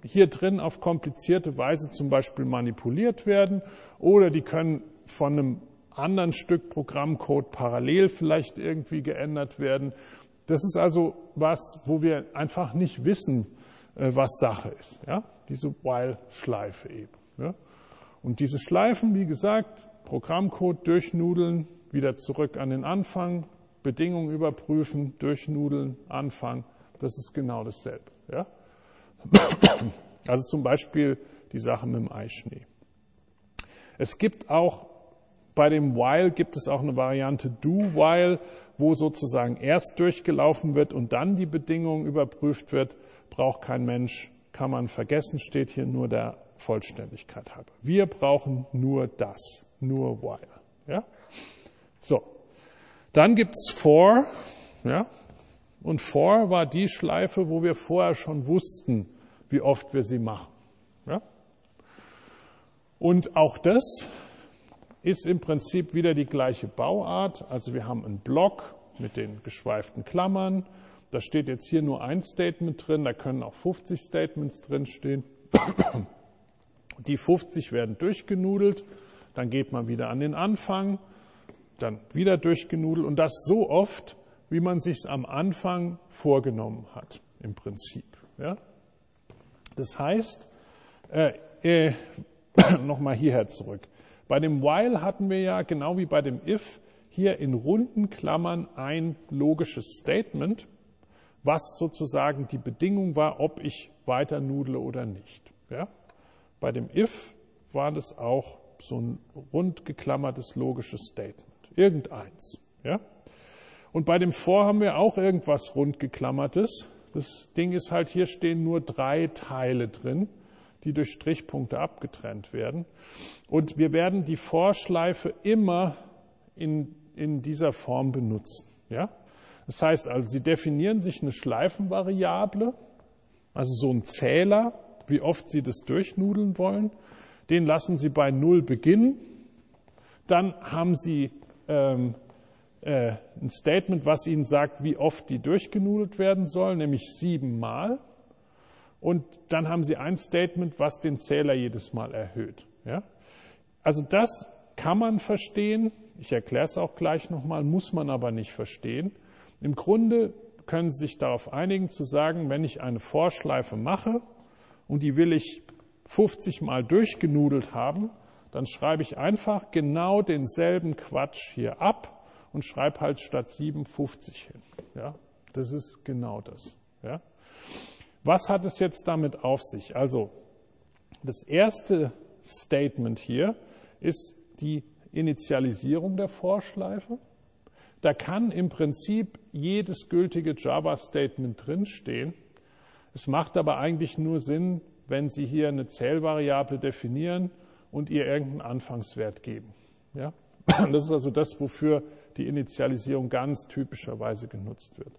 hier drin auf komplizierte Weise zum Beispiel manipuliert werden oder die können von einem anderen Stück Programmcode parallel vielleicht irgendwie geändert werden. Das ist also was, wo wir einfach nicht wissen, was Sache ist. Ja? Diese While-Schleife eben. Ja? Und diese Schleifen, wie gesagt, Programmcode durchnudeln, wieder zurück an den Anfang, Bedingungen überprüfen, durchnudeln, Anfang, das ist genau dasselbe. Ja? Also zum Beispiel die Sache mit dem Eischnee. Es gibt auch, bei dem While gibt es auch eine Variante Do-While, wo sozusagen erst durchgelaufen wird und dann die Bedingung überprüft wird. Braucht kein Mensch, kann man vergessen, steht hier nur der Vollständigkeit halber. Wir brauchen nur das, nur While. Ja? So, dann gibt's For, ja? Und For war die Schleife, wo wir vorher schon wussten, wie oft wir sie machen. Ja? Und auch das ist im Prinzip wieder die gleiche Bauart. Also wir haben einen Block mit den geschweiften Klammern. Da steht jetzt hier nur ein Statement drin, da können auch 50 Statements drinstehen. Die 50 werden durchgenudelt, dann geht man wieder an den Anfang, dann wieder durchgenudelt und das so oft, wie man sich am Anfang vorgenommen hat, im Prinzip. Ja? Das heißt, nochmal hierher zurück. Bei dem While hatten wir ja, genau wie bei dem If, hier in runden Klammern ein logisches Statement, was sozusagen die Bedingung war, ob ich weiter nudle oder nicht. Ja? Bei dem If war das auch so ein rund geklammertes logisches Statement. Irgendeins. Ja? Und bei dem For haben wir auch irgendwas rund geklammertes. Das Ding ist halt, hier stehen nur 3 Teile drin, die durch Strichpunkte abgetrennt werden. Und wir werden die For-Schleife immer in dieser Form benutzen. Ja? Das heißt also, Sie definieren sich eine Schleifenvariable, also so ein Zähler, wie oft Sie das durchnudeln wollen. Den lassen Sie bei 0 beginnen. Dann haben Sie ein Statement, was Ihnen sagt, wie oft die durchgenudelt werden sollen, nämlich 7 Mal. Und dann haben Sie ein Statement, was den Zähler jedes Mal erhöht. Ja? Also das kann man verstehen. Ich erkläre es auch gleich nochmal, muss man aber nicht verstehen. Im Grunde können Sie sich darauf einigen zu sagen, wenn ich eine For-Schleife mache und die will ich 50 Mal durchgenudelt haben, dann schreibe ich einfach genau denselben Quatsch hier ab und schreibe halt statt 7 50 hin. Ja? Das ist genau das. Ja? Was hat es jetzt damit auf sich? Also, das erste Statement hier ist die Initialisierung der For-Schleife. Da kann im Prinzip jedes gültige Java-Statement drinstehen. Es macht aber eigentlich nur Sinn, wenn Sie hier eine Zählvariable definieren und ihr irgendeinen Anfangswert geben. Ja? Das ist also das, wofür die Initialisierung ganz typischerweise genutzt wird.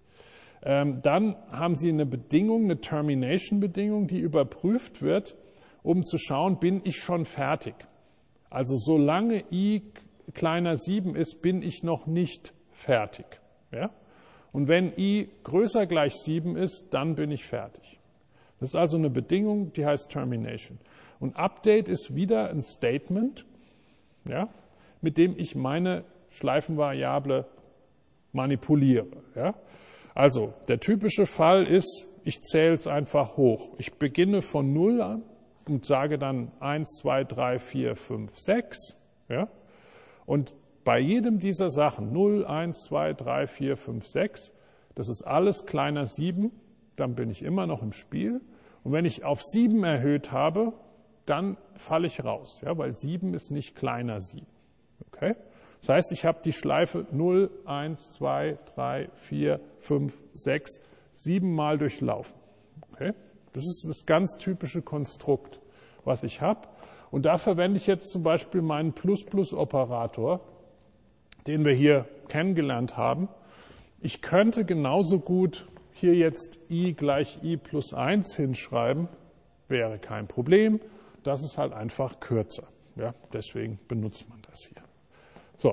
Dann haben Sie eine Bedingung, eine Termination-Bedingung, die überprüft wird, um zu schauen, bin ich schon fertig. Also solange i kleiner 7 ist, bin ich noch nicht fertig. Ja? Und wenn i größer gleich 7 ist, dann bin ich fertig. Das ist also eine Bedingung, die heißt Termination. Und Update ist wieder ein Statement, ja, mit dem ich meine Schleifenvariable manipuliere. Ja? Also der typische Fall ist, ich zähle es einfach hoch. Ich beginne von 0 an und sage dann 1, 2, 3, 4, 5, 6. Ja? Und bei jedem dieser Sachen, 0, 1, 2, 3, 4, 5, 6, das ist alles kleiner 7, dann bin ich immer noch im Spiel. Und wenn ich auf 7 erhöht habe, dann falle ich raus, ja, weil 7 ist nicht kleiner 7. Okay? Das heißt, ich habe die Schleife 0, 1, 2, 3, 4, 5, 6, 7 Mal durchlaufen. Okay? Das ist das ganz typische Konstrukt, was ich habe. Und da verwende ich jetzt zum Beispiel meinen Plus-Plus-Operator, den wir hier kennengelernt haben. Ich könnte genauso gut hier jetzt i gleich i plus 1 hinschreiben, wäre kein Problem. Das ist halt einfach kürzer. Ja? Deswegen benutzt man das hier. So,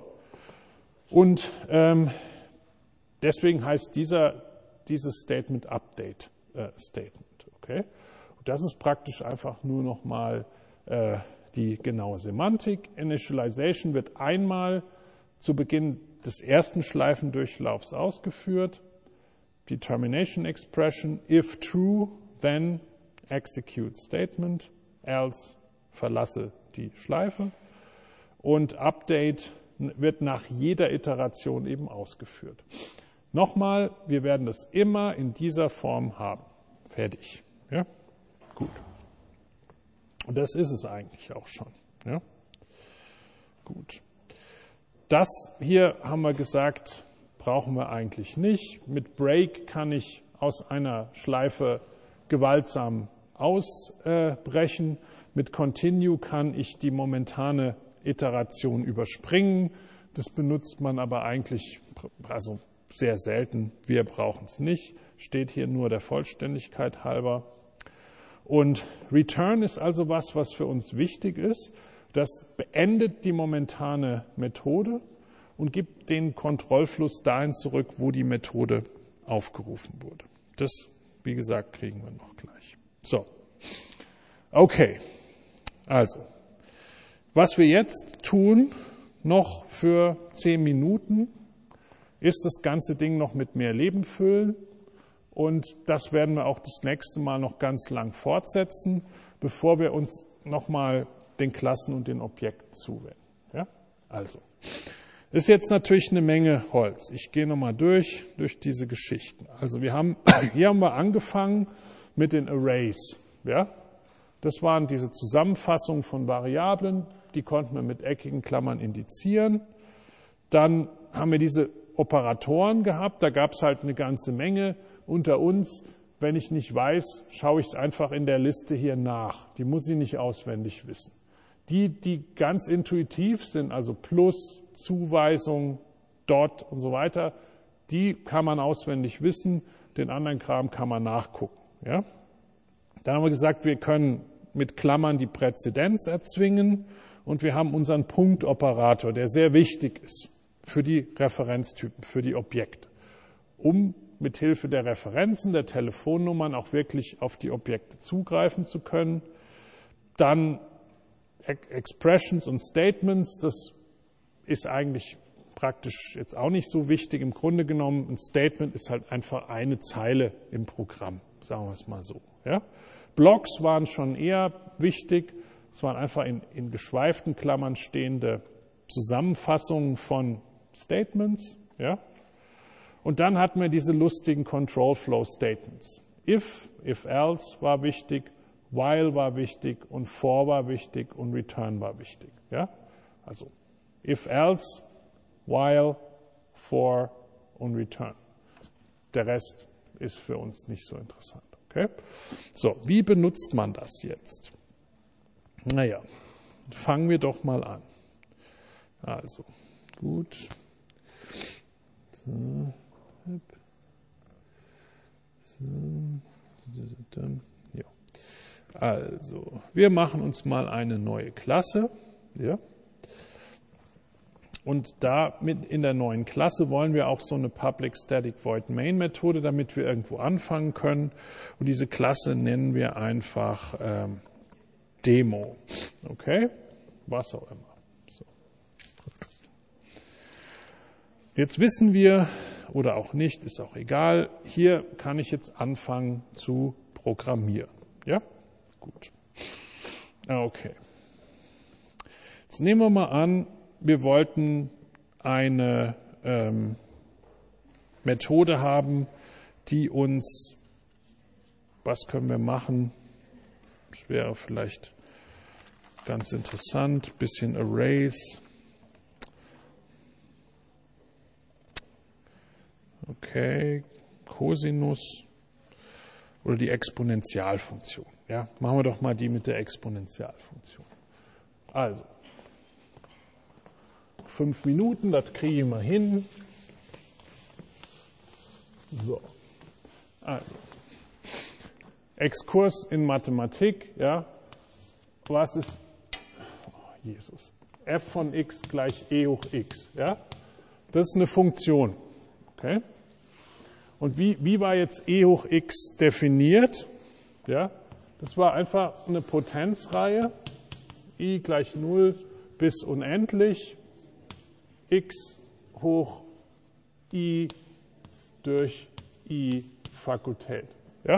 und deswegen heißt dieses Statement Update Statement. Okay? Das ist praktisch einfach nur nochmal die genaue Semantik. Initialization wird einmal zu Beginn des ersten Schleifendurchlaufs ausgeführt. Die Termination Expression, if true, then execute statement, else verlasse die Schleife. Und Update wird nach jeder Iteration eben ausgeführt. Nochmal, wir werden das immer in dieser Form haben. Fertig. Ja? Gut. Und das ist es eigentlich auch schon. Ja? Gut. Das hier haben wir gesagt, brauchen wir eigentlich nicht. Mit Break kann ich aus einer Schleife gewaltsam ausbrechen. Mit Continue kann ich die momentane Iteration überspringen. Das benutzt man aber eigentlich sehr selten. Wir brauchen es nicht. Steht hier nur der Vollständigkeit halber. Und Return ist also was für uns wichtig ist. Das beendet die momentane Methode und gibt den Kontrollfluss dahin zurück, wo die Methode aufgerufen wurde. Das, wie gesagt, kriegen wir noch gleich. So, okay. Also, was wir jetzt tun, noch für 10 Minuten, ist das ganze Ding noch mit mehr Leben füllen. Und das werden wir auch das nächste Mal noch ganz lang fortsetzen, bevor wir uns nochmal den Klassen und den Objekten zuwenden. Ja? Also, ist jetzt natürlich eine Menge Holz. Ich gehe nochmal durch diese Geschichten. Also hier haben wir angefangen mit den Arrays. Ja? Das waren diese Zusammenfassungen von Variablen, die konnten wir mit eckigen Klammern indizieren. Dann haben wir diese Operatoren gehabt, da gab es halt eine ganze Menge. Unter uns, wenn ich nicht weiß, schaue ich es einfach in der Liste hier nach. Die muss ich nicht auswendig wissen. Die ganz intuitiv sind, also Plus, Zuweisung, Dot und so weiter, die kann man auswendig wissen. Den anderen Kram kann man nachgucken. Ja? Dann haben wir gesagt, wir können mit Klammern die Präzedenz erzwingen und wir haben unseren Punktoperator, der sehr wichtig ist für die Referenztypen, für die Objekte, um mit Hilfe der Referenzen, der Telefonnummern auch wirklich auf die Objekte zugreifen zu können. Dann Expressions und Statements, das ist eigentlich praktisch jetzt auch nicht so wichtig. Im Grunde genommen, ein Statement ist halt einfach eine Zeile im Programm, sagen wir es mal so. Ja? Blocks waren schon eher wichtig. Es waren einfach in geschweiften Klammern stehende Zusammenfassungen von Statements. Ja? Und dann hatten wir diese lustigen Control Flow Statements. If else war wichtig, while war wichtig und for war wichtig und return war wichtig. Ja? Also if else, while, for und return. Der Rest ist für uns nicht so interessant. Okay? So, wie benutzt man das jetzt? Naja, fangen wir doch mal an. Also, gut. So. Ja. Also, wir machen uns mal eine neue Klasse. Ja. Und da in der neuen Klasse wollen wir auch so eine Public Static Void Main Methode, damit wir irgendwo anfangen können. Und diese Klasse nennen wir einfach Demo. Okay? Was auch immer. So. Jetzt wissen wir, oder auch nicht, ist auch egal, hier kann ich jetzt anfangen zu programmieren. Ja? Gut. Okay. Jetzt nehmen wir mal an, wir wollten eine Methode haben, die uns, was können wir machen? Das wäre vielleicht ganz interessant, bisschen Arrays. Okay, Cosinus oder die Exponentialfunktion. Ja, machen wir doch mal die mit der Exponentialfunktion. Also, 5 Minuten, das kriegen wir hin. So, also, Exkurs in Mathematik, ja, was ist, Jesus, f von x gleich e hoch x, ja, das ist eine Funktion, okay, und wie war jetzt e hoch x definiert, ja, Das war einfach eine Potenzreihe, i gleich 0 bis unendlich, x hoch i durch i Fakultät. Ja?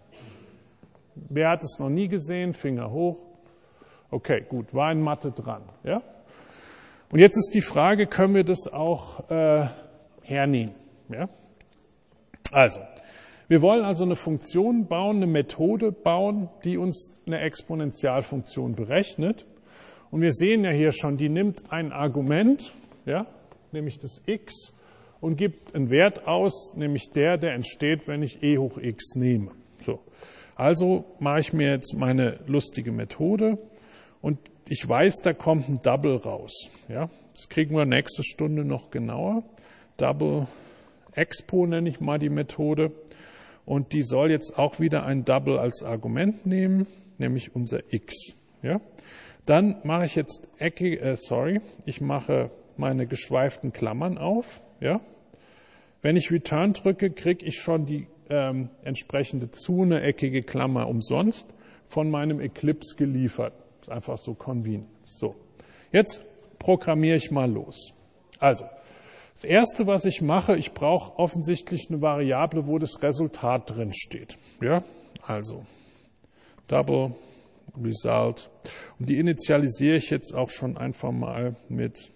Wer hat es noch nie gesehen? Finger hoch. Okay, gut, war in Mathe dran. Ja? Und jetzt ist die Frage, können wir das auch hernehmen? Ja? Also, wir wollen also eine Funktion bauen, eine Methode bauen, die uns eine Exponentialfunktion berechnet. Und wir sehen ja hier schon, die nimmt ein Argument, ja, nämlich das x, und gibt einen Wert aus, nämlich der entsteht, wenn ich e hoch x nehme. So. Also mache ich mir jetzt meine lustige Methode und ich weiß, da kommt ein Double raus. Ja? Das kriegen wir nächste Stunde noch genauer. Double Expo nenne ich mal die Methode. Und die soll jetzt auch wieder ein Double als Argument nehmen, nämlich unser x. Ja? Dann mache ich jetzt ich mache meine geschweiften Klammern auf. Ja? Wenn ich Return drücke, kriege ich schon die entsprechende eine eckige Klammer umsonst von meinem Eclipse geliefert. Ist einfach so convenient. So, jetzt programmiere ich mal los. Also, das Erste, was ich mache, ich brauche offensichtlich eine Variable, wo das Resultat drin steht. Ja, also Double Result. Und die initialisiere ich jetzt auch schon einfach mal mit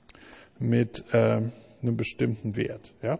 einem bestimmten Wert. Ja.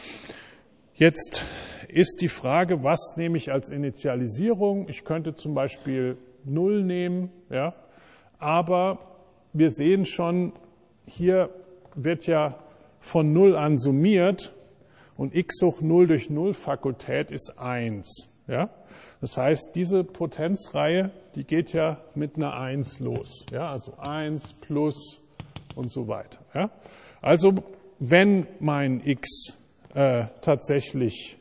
Jetzt ist die Frage, was nehme ich als Initialisierung? Ich könnte zum Beispiel 0 nehmen, ja, aber wir sehen schon, hier wird ja von 0 an summiert und x hoch 0 durch 0 Fakultät ist 1. Ja? Das heißt, diese Potenzreihe, die geht ja mit einer 1 los. Ja? Also 1 plus und so weiter. Ja? Also wenn mein x tatsächlich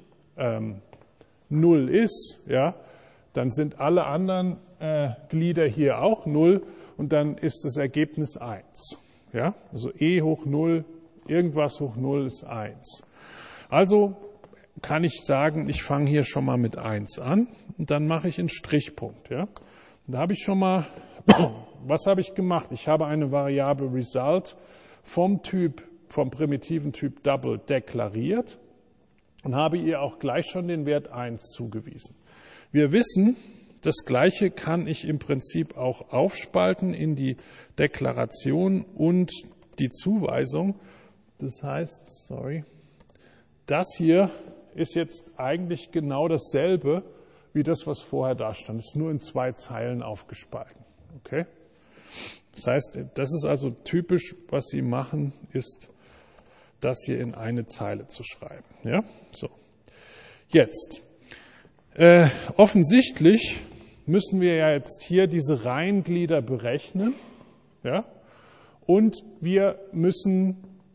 0 ist, ja, dann sind alle anderen Glieder hier auch 0 und dann ist das Ergebnis 1. Ja? Also e hoch 0, irgendwas hoch 0 ist 1. Also kann ich sagen, ich fange hier schon mal mit 1 an und dann mache ich einen Strichpunkt. Ja? Und da habe ich schon mal, was habe ich gemacht? Ich habe eine Variable Result vom primitiven Typ Double deklariert und habe ihr auch gleich schon den Wert 1 zugewiesen. Wir wissen, das Gleiche kann ich im Prinzip auch aufspalten in die Deklaration und die Zuweisung. Das heißt, das hier ist jetzt eigentlich genau dasselbe wie das, was vorher da stand. Es ist nur in 2 Zeilen aufgespalten. Okay? Das heißt, das ist also typisch, was Sie machen, ist, das hier in eine Zeile zu schreiben. Ja? So. Jetzt. Offensichtlich müssen wir ja jetzt hier diese Reihenglieder berechnen. Ja? Und wir müssen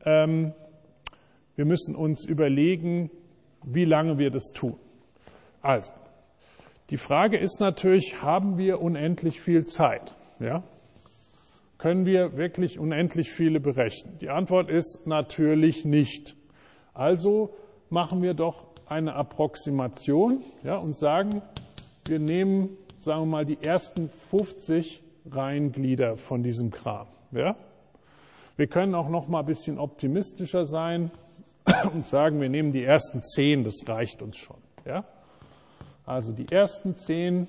uns überlegen, wie lange wir das tun. Also, die Frage ist natürlich, haben wir unendlich viel Zeit? Ja? Können wir wirklich unendlich viele berechnen? Die Antwort ist natürlich nicht. Also machen wir doch eine Approximation, ja, und sagen, wir nehmen, sagen wir mal, die ersten 50 Reihenglieder von diesem Kram. Ja? Wir können auch noch mal ein bisschen optimistischer sein und sagen, wir nehmen die ersten 10, das reicht uns schon. Ja? Also die ersten 10,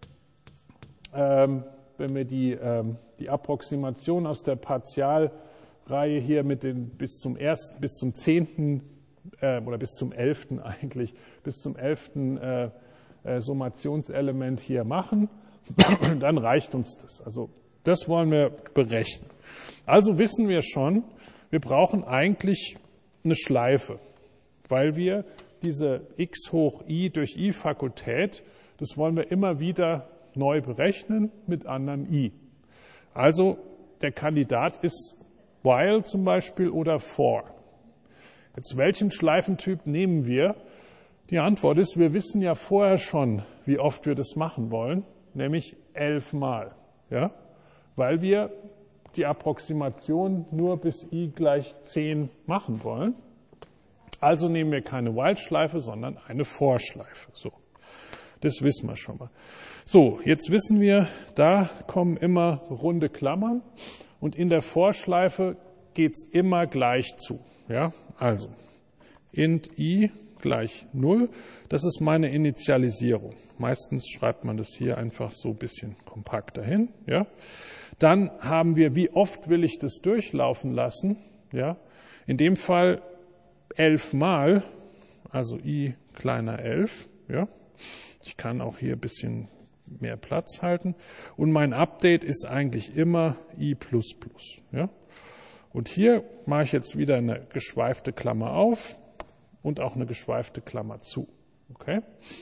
wenn wir die Approximation aus der Partialreihe hier mit den bis zum 10. Oder bis zum 11. eigentlich, bis zum 11. Summationselement hier machen, dann reicht uns das. Also das wollen wir berechnen. Also wissen wir schon, wir brauchen eigentlich eine Schleife, weil wir diese x hoch i durch i Fakultät, das wollen wir immer wieder neu berechnen mit anderem i. Also der Kandidat ist while zum Beispiel oder for. Jetzt welchen Schleifentyp nehmen wir? Die Antwort ist, wir wissen ja vorher schon, wie oft wir das machen wollen, nämlich 11 Mal. Ja? Weil wir die Approximation nur bis i gleich 10 machen wollen. Also nehmen wir keine While-Schleife, sondern eine For-Schleife. So. Das wissen wir schon mal. So, jetzt wissen wir, da kommen immer runde Klammern und in der Vorschleife geht's immer gleich zu. Ja, also int I gleich 0, das ist meine Initialisierung. Meistens schreibt man das hier einfach so ein bisschen kompakter hin. Ja. Dann haben wir, wie oft will ich das durchlaufen lassen? Ja. In dem Fall 11 Mal, also I kleiner 11. Ja. Ich kann auch hier ein bisschen mehr Platz halten. Und mein Update ist eigentlich immer I++. Ja. Und hier mache ich jetzt wieder eine geschweifte Klammer auf und auch eine geschweifte Klammer zu. Okay?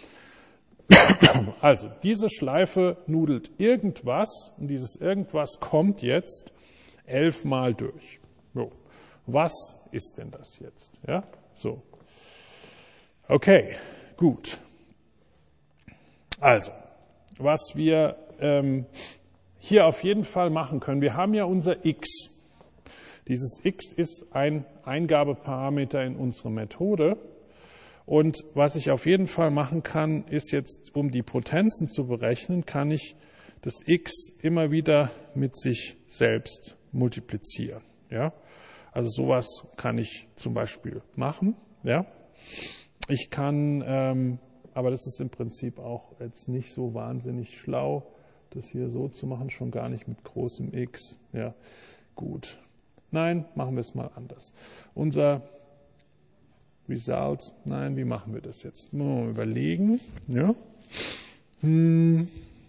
Also, diese Schleife nudelt irgendwas und dieses irgendwas kommt jetzt 11 Mal durch. So. Was ist denn das jetzt? Ja? So. Okay, gut. Also, was wir hier auf jeden Fall machen können, wir haben ja unser x. Dieses x ist ein Eingabeparameter in unserer Methode. Und was ich auf jeden Fall machen kann, ist jetzt, um die Potenzen zu berechnen, kann ich das x immer wieder mit sich selbst multiplizieren. Ja? Also sowas kann ich zum Beispiel machen. Ja? Ich kann, aber das ist im Prinzip auch jetzt nicht so wahnsinnig schlau, das hier so zu machen, schon gar nicht mit großem x. Ja, gut. Nein, machen wir es mal anders. Unser Result, nein, wie machen wir das jetzt? Mal überlegen. Ja. Wie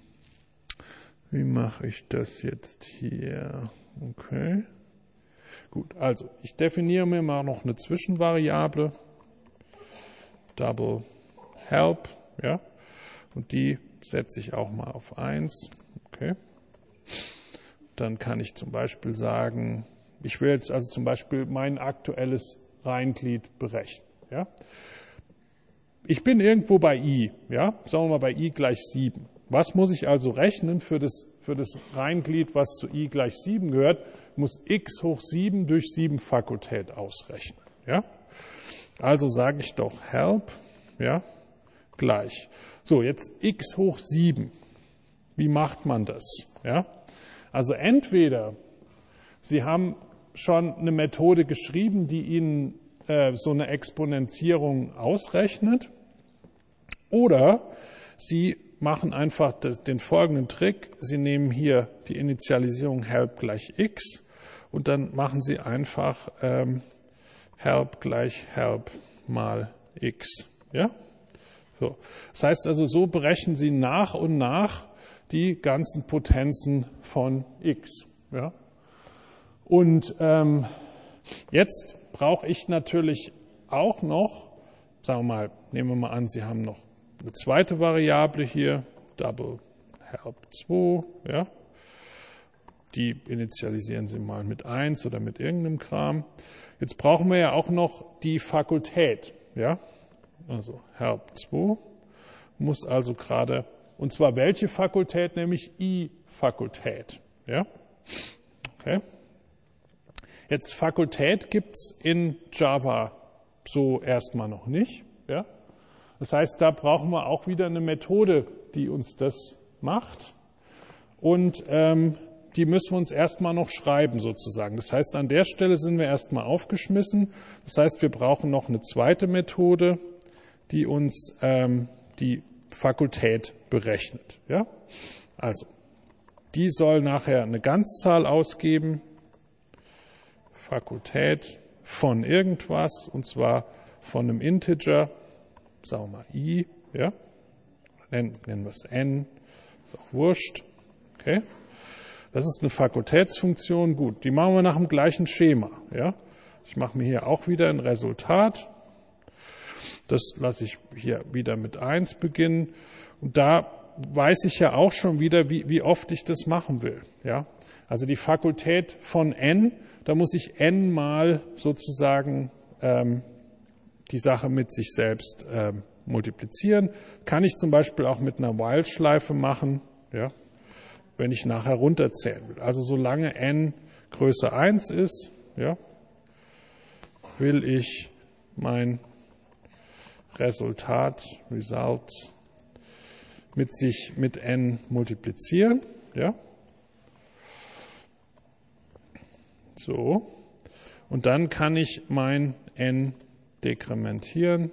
mache ich das jetzt hier? Okay. Gut, also ich definiere mir mal noch eine Zwischenvariable. Double help, ja. Und die setze ich auch mal auf 1. Okay. Dann kann ich zum Beispiel sagen, ich will jetzt also zum Beispiel mein aktuelles Reihenglied berechnen. Ja? Ich bin irgendwo bei I, ja? Sagen wir mal bei I gleich 7. Was muss ich also rechnen für das Reihenglied, was zu I gleich 7 gehört? Muss x hoch 7 durch 7 Fakultät ausrechnen. Ja? Also sage ich doch help, ja, gleich. So, jetzt x hoch 7. Wie macht man das? Ja? Also entweder Sie haben schon eine Methode geschrieben, die Ihnen so eine Exponentierung ausrechnet, oder Sie machen einfach den folgenden Trick. Sie nehmen hier die Initialisierung help gleich x und dann machen Sie einfach help gleich help mal x. Ja? So. Das heißt also, so berechnen Sie nach und nach die ganzen Potenzen von x. Ja? Und jetzt brauche ich natürlich auch noch, sagen wir mal, nehmen wir mal an, Sie haben noch eine zweite Variable hier, double help 2, ja. Die initialisieren Sie mal mit 1 oder mit irgendeinem Kram. Jetzt brauchen wir ja auch noch die Fakultät, ja. Also help 2 muss also gerade, und zwar welche Fakultät? Nämlich I-Fakultät, ja. Okay. Jetzt Fakultät gibt's in Java so erstmal noch nicht. Ja? Das heißt, da brauchen wir auch wieder eine Methode, die uns das macht. Und die müssen wir uns erstmal noch schreiben sozusagen. Das heißt, an der Stelle sind wir erstmal aufgeschmissen. Das heißt, wir brauchen noch eine zweite Methode, die uns die Fakultät berechnet. Ja? Also, die soll nachher eine Ganzzahl ausgeben. Fakultät von irgendwas, und zwar von einem Integer, sagen wir mal I, ja, nennen wir es n, ist auch wurscht, okay. Das ist eine Fakultätsfunktion, gut, die machen wir nach dem gleichen Schema, ja. Ich mache mir hier auch wieder ein Resultat, das lasse ich hier wieder mit 1 beginnen, und da weiß ich ja auch schon wieder, wie oft ich das machen will, ja. Also die Fakultät von n, da muss ich n mal sozusagen die Sache mit sich selbst multiplizieren. Kann ich zum Beispiel auch mit einer While-Schleife machen, ja, wenn ich nachher runterzählen will. Also solange n größer 1 ist, ja, will ich mein Result mit n multiplizieren. Ja? So. Und dann kann ich mein n dekrementieren.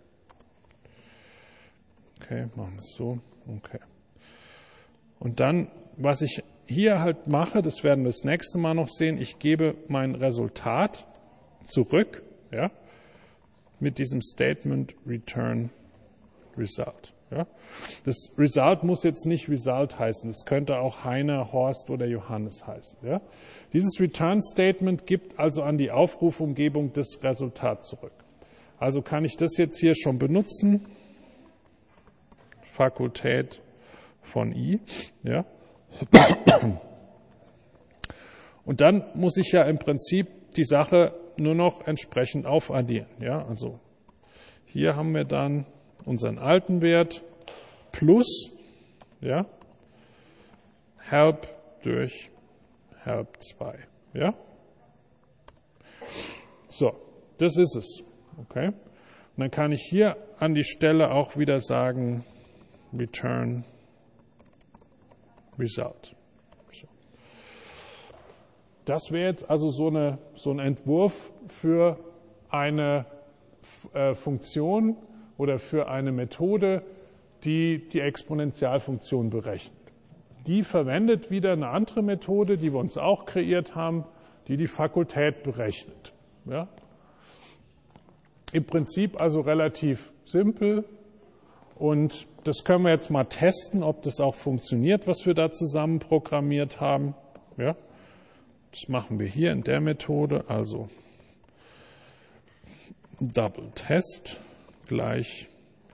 Okay, machen wir es so. Okay. Und dann, was ich hier halt mache, das werden wir das nächste Mal noch sehen, ich gebe mein Resultat zurück, ja, mit diesem Statement Return Result. Ja. Das Result muss jetzt nicht Result heißen, es könnte auch Heiner, Horst oder Johannes heißen. Ja. Dieses Return Statement gibt also an die Aufrufumgebung das Resultat zurück. Also kann ich das jetzt hier schon benutzen, Fakultät von I, ja. Und dann muss ich ja im Prinzip die Sache nur noch entsprechend aufaddieren. Ja? Also hier haben wir dann unseren alten Wert plus, ja, help durch help 2. Ja? So, das ist es. Okay? Und dann kann ich hier an die Stelle auch wieder sagen, return result. So. Das wäre jetzt also so ein Entwurf für eine Funktion oder für eine Methode, die die Exponentialfunktion berechnet. Die verwendet wieder eine andere Methode, die wir uns auch kreiert haben, die die Fakultät berechnet. Ja? Im Prinzip also relativ simpel. Und das können wir jetzt mal testen, ob das auch funktioniert, was wir da zusammen programmiert haben. Ja, das machen wir hier in der Methode. Also Double Test gleich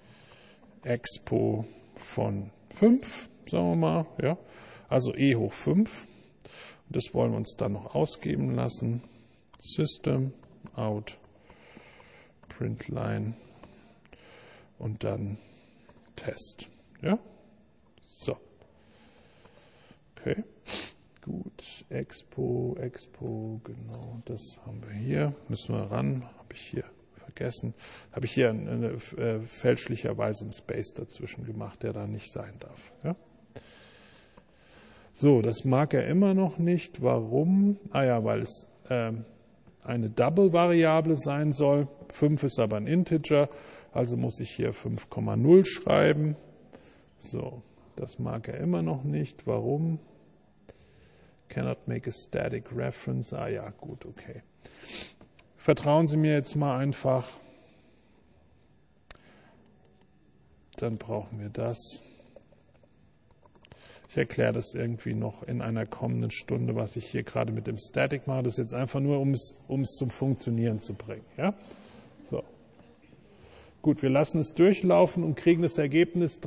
Expo von 5, sagen wir mal. Ja, also e hoch 5. Das wollen wir uns dann noch ausgeben lassen. System out println und dann Test. Ja? So. Okay. Gut. Expo, genau, das haben wir hier. Müssen wir ran. Habe ich hier vergessen. Habe ich hier fälschlicherweise einen Space dazwischen gemacht, der da nicht sein darf. Ja? So, das mag er immer noch nicht. Warum? Ja, weil es eine Double-Variable sein soll. 5 ist aber ein Integer. Also muss ich hier 5,0 schreiben. So, das mag er immer noch nicht. Warum? Cannot make a static reference. Ja, gut, okay. Vertrauen Sie mir jetzt mal einfach. Dann brauchen wir das. Ich erkläre das irgendwie noch in einer kommenden Stunde, was ich hier gerade mit dem Static mache. Das ist jetzt einfach nur, um es zum Funktionieren zu bringen. Ja? So. Gut, wir lassen es durchlaufen und kriegen das Ergebnis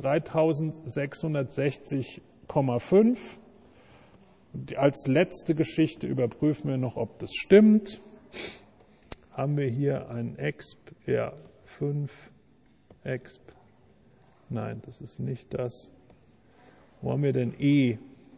3660,5. Als letzte Geschichte überprüfen wir noch, ob das stimmt. Haben wir hier ein exp, ja, 5, exp, nein, das ist nicht das. Wo haben wir denn e?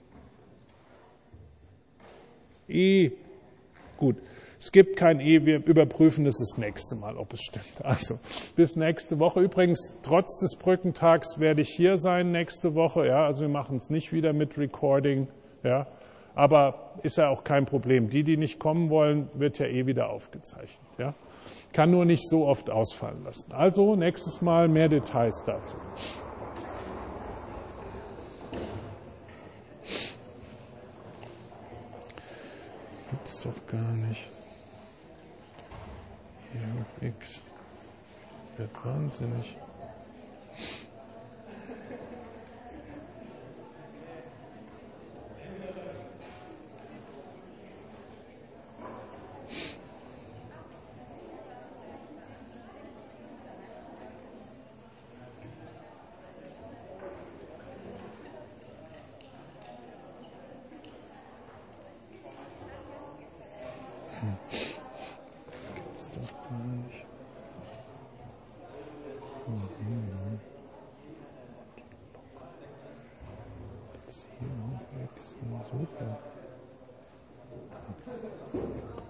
E, gut. Es gibt kein E, wir überprüfen das nächste Mal, ob es stimmt. Also bis nächste Woche. Übrigens, trotz des Brückentags werde ich hier sein nächste Woche. Ja, also wir machen es nicht wieder mit Recording. Ja, aber ist ja auch kein Problem. Die nicht kommen wollen, wird ja eh wieder aufgezeichnet. Ja, kann nur nicht so oft ausfallen lassen. Also nächstes Mal mehr Details dazu. Gibt's doch gar nicht. E hoch x wird wahnsinnig. Das gibt's doch gar nicht. Jetzt hier hoch x, super.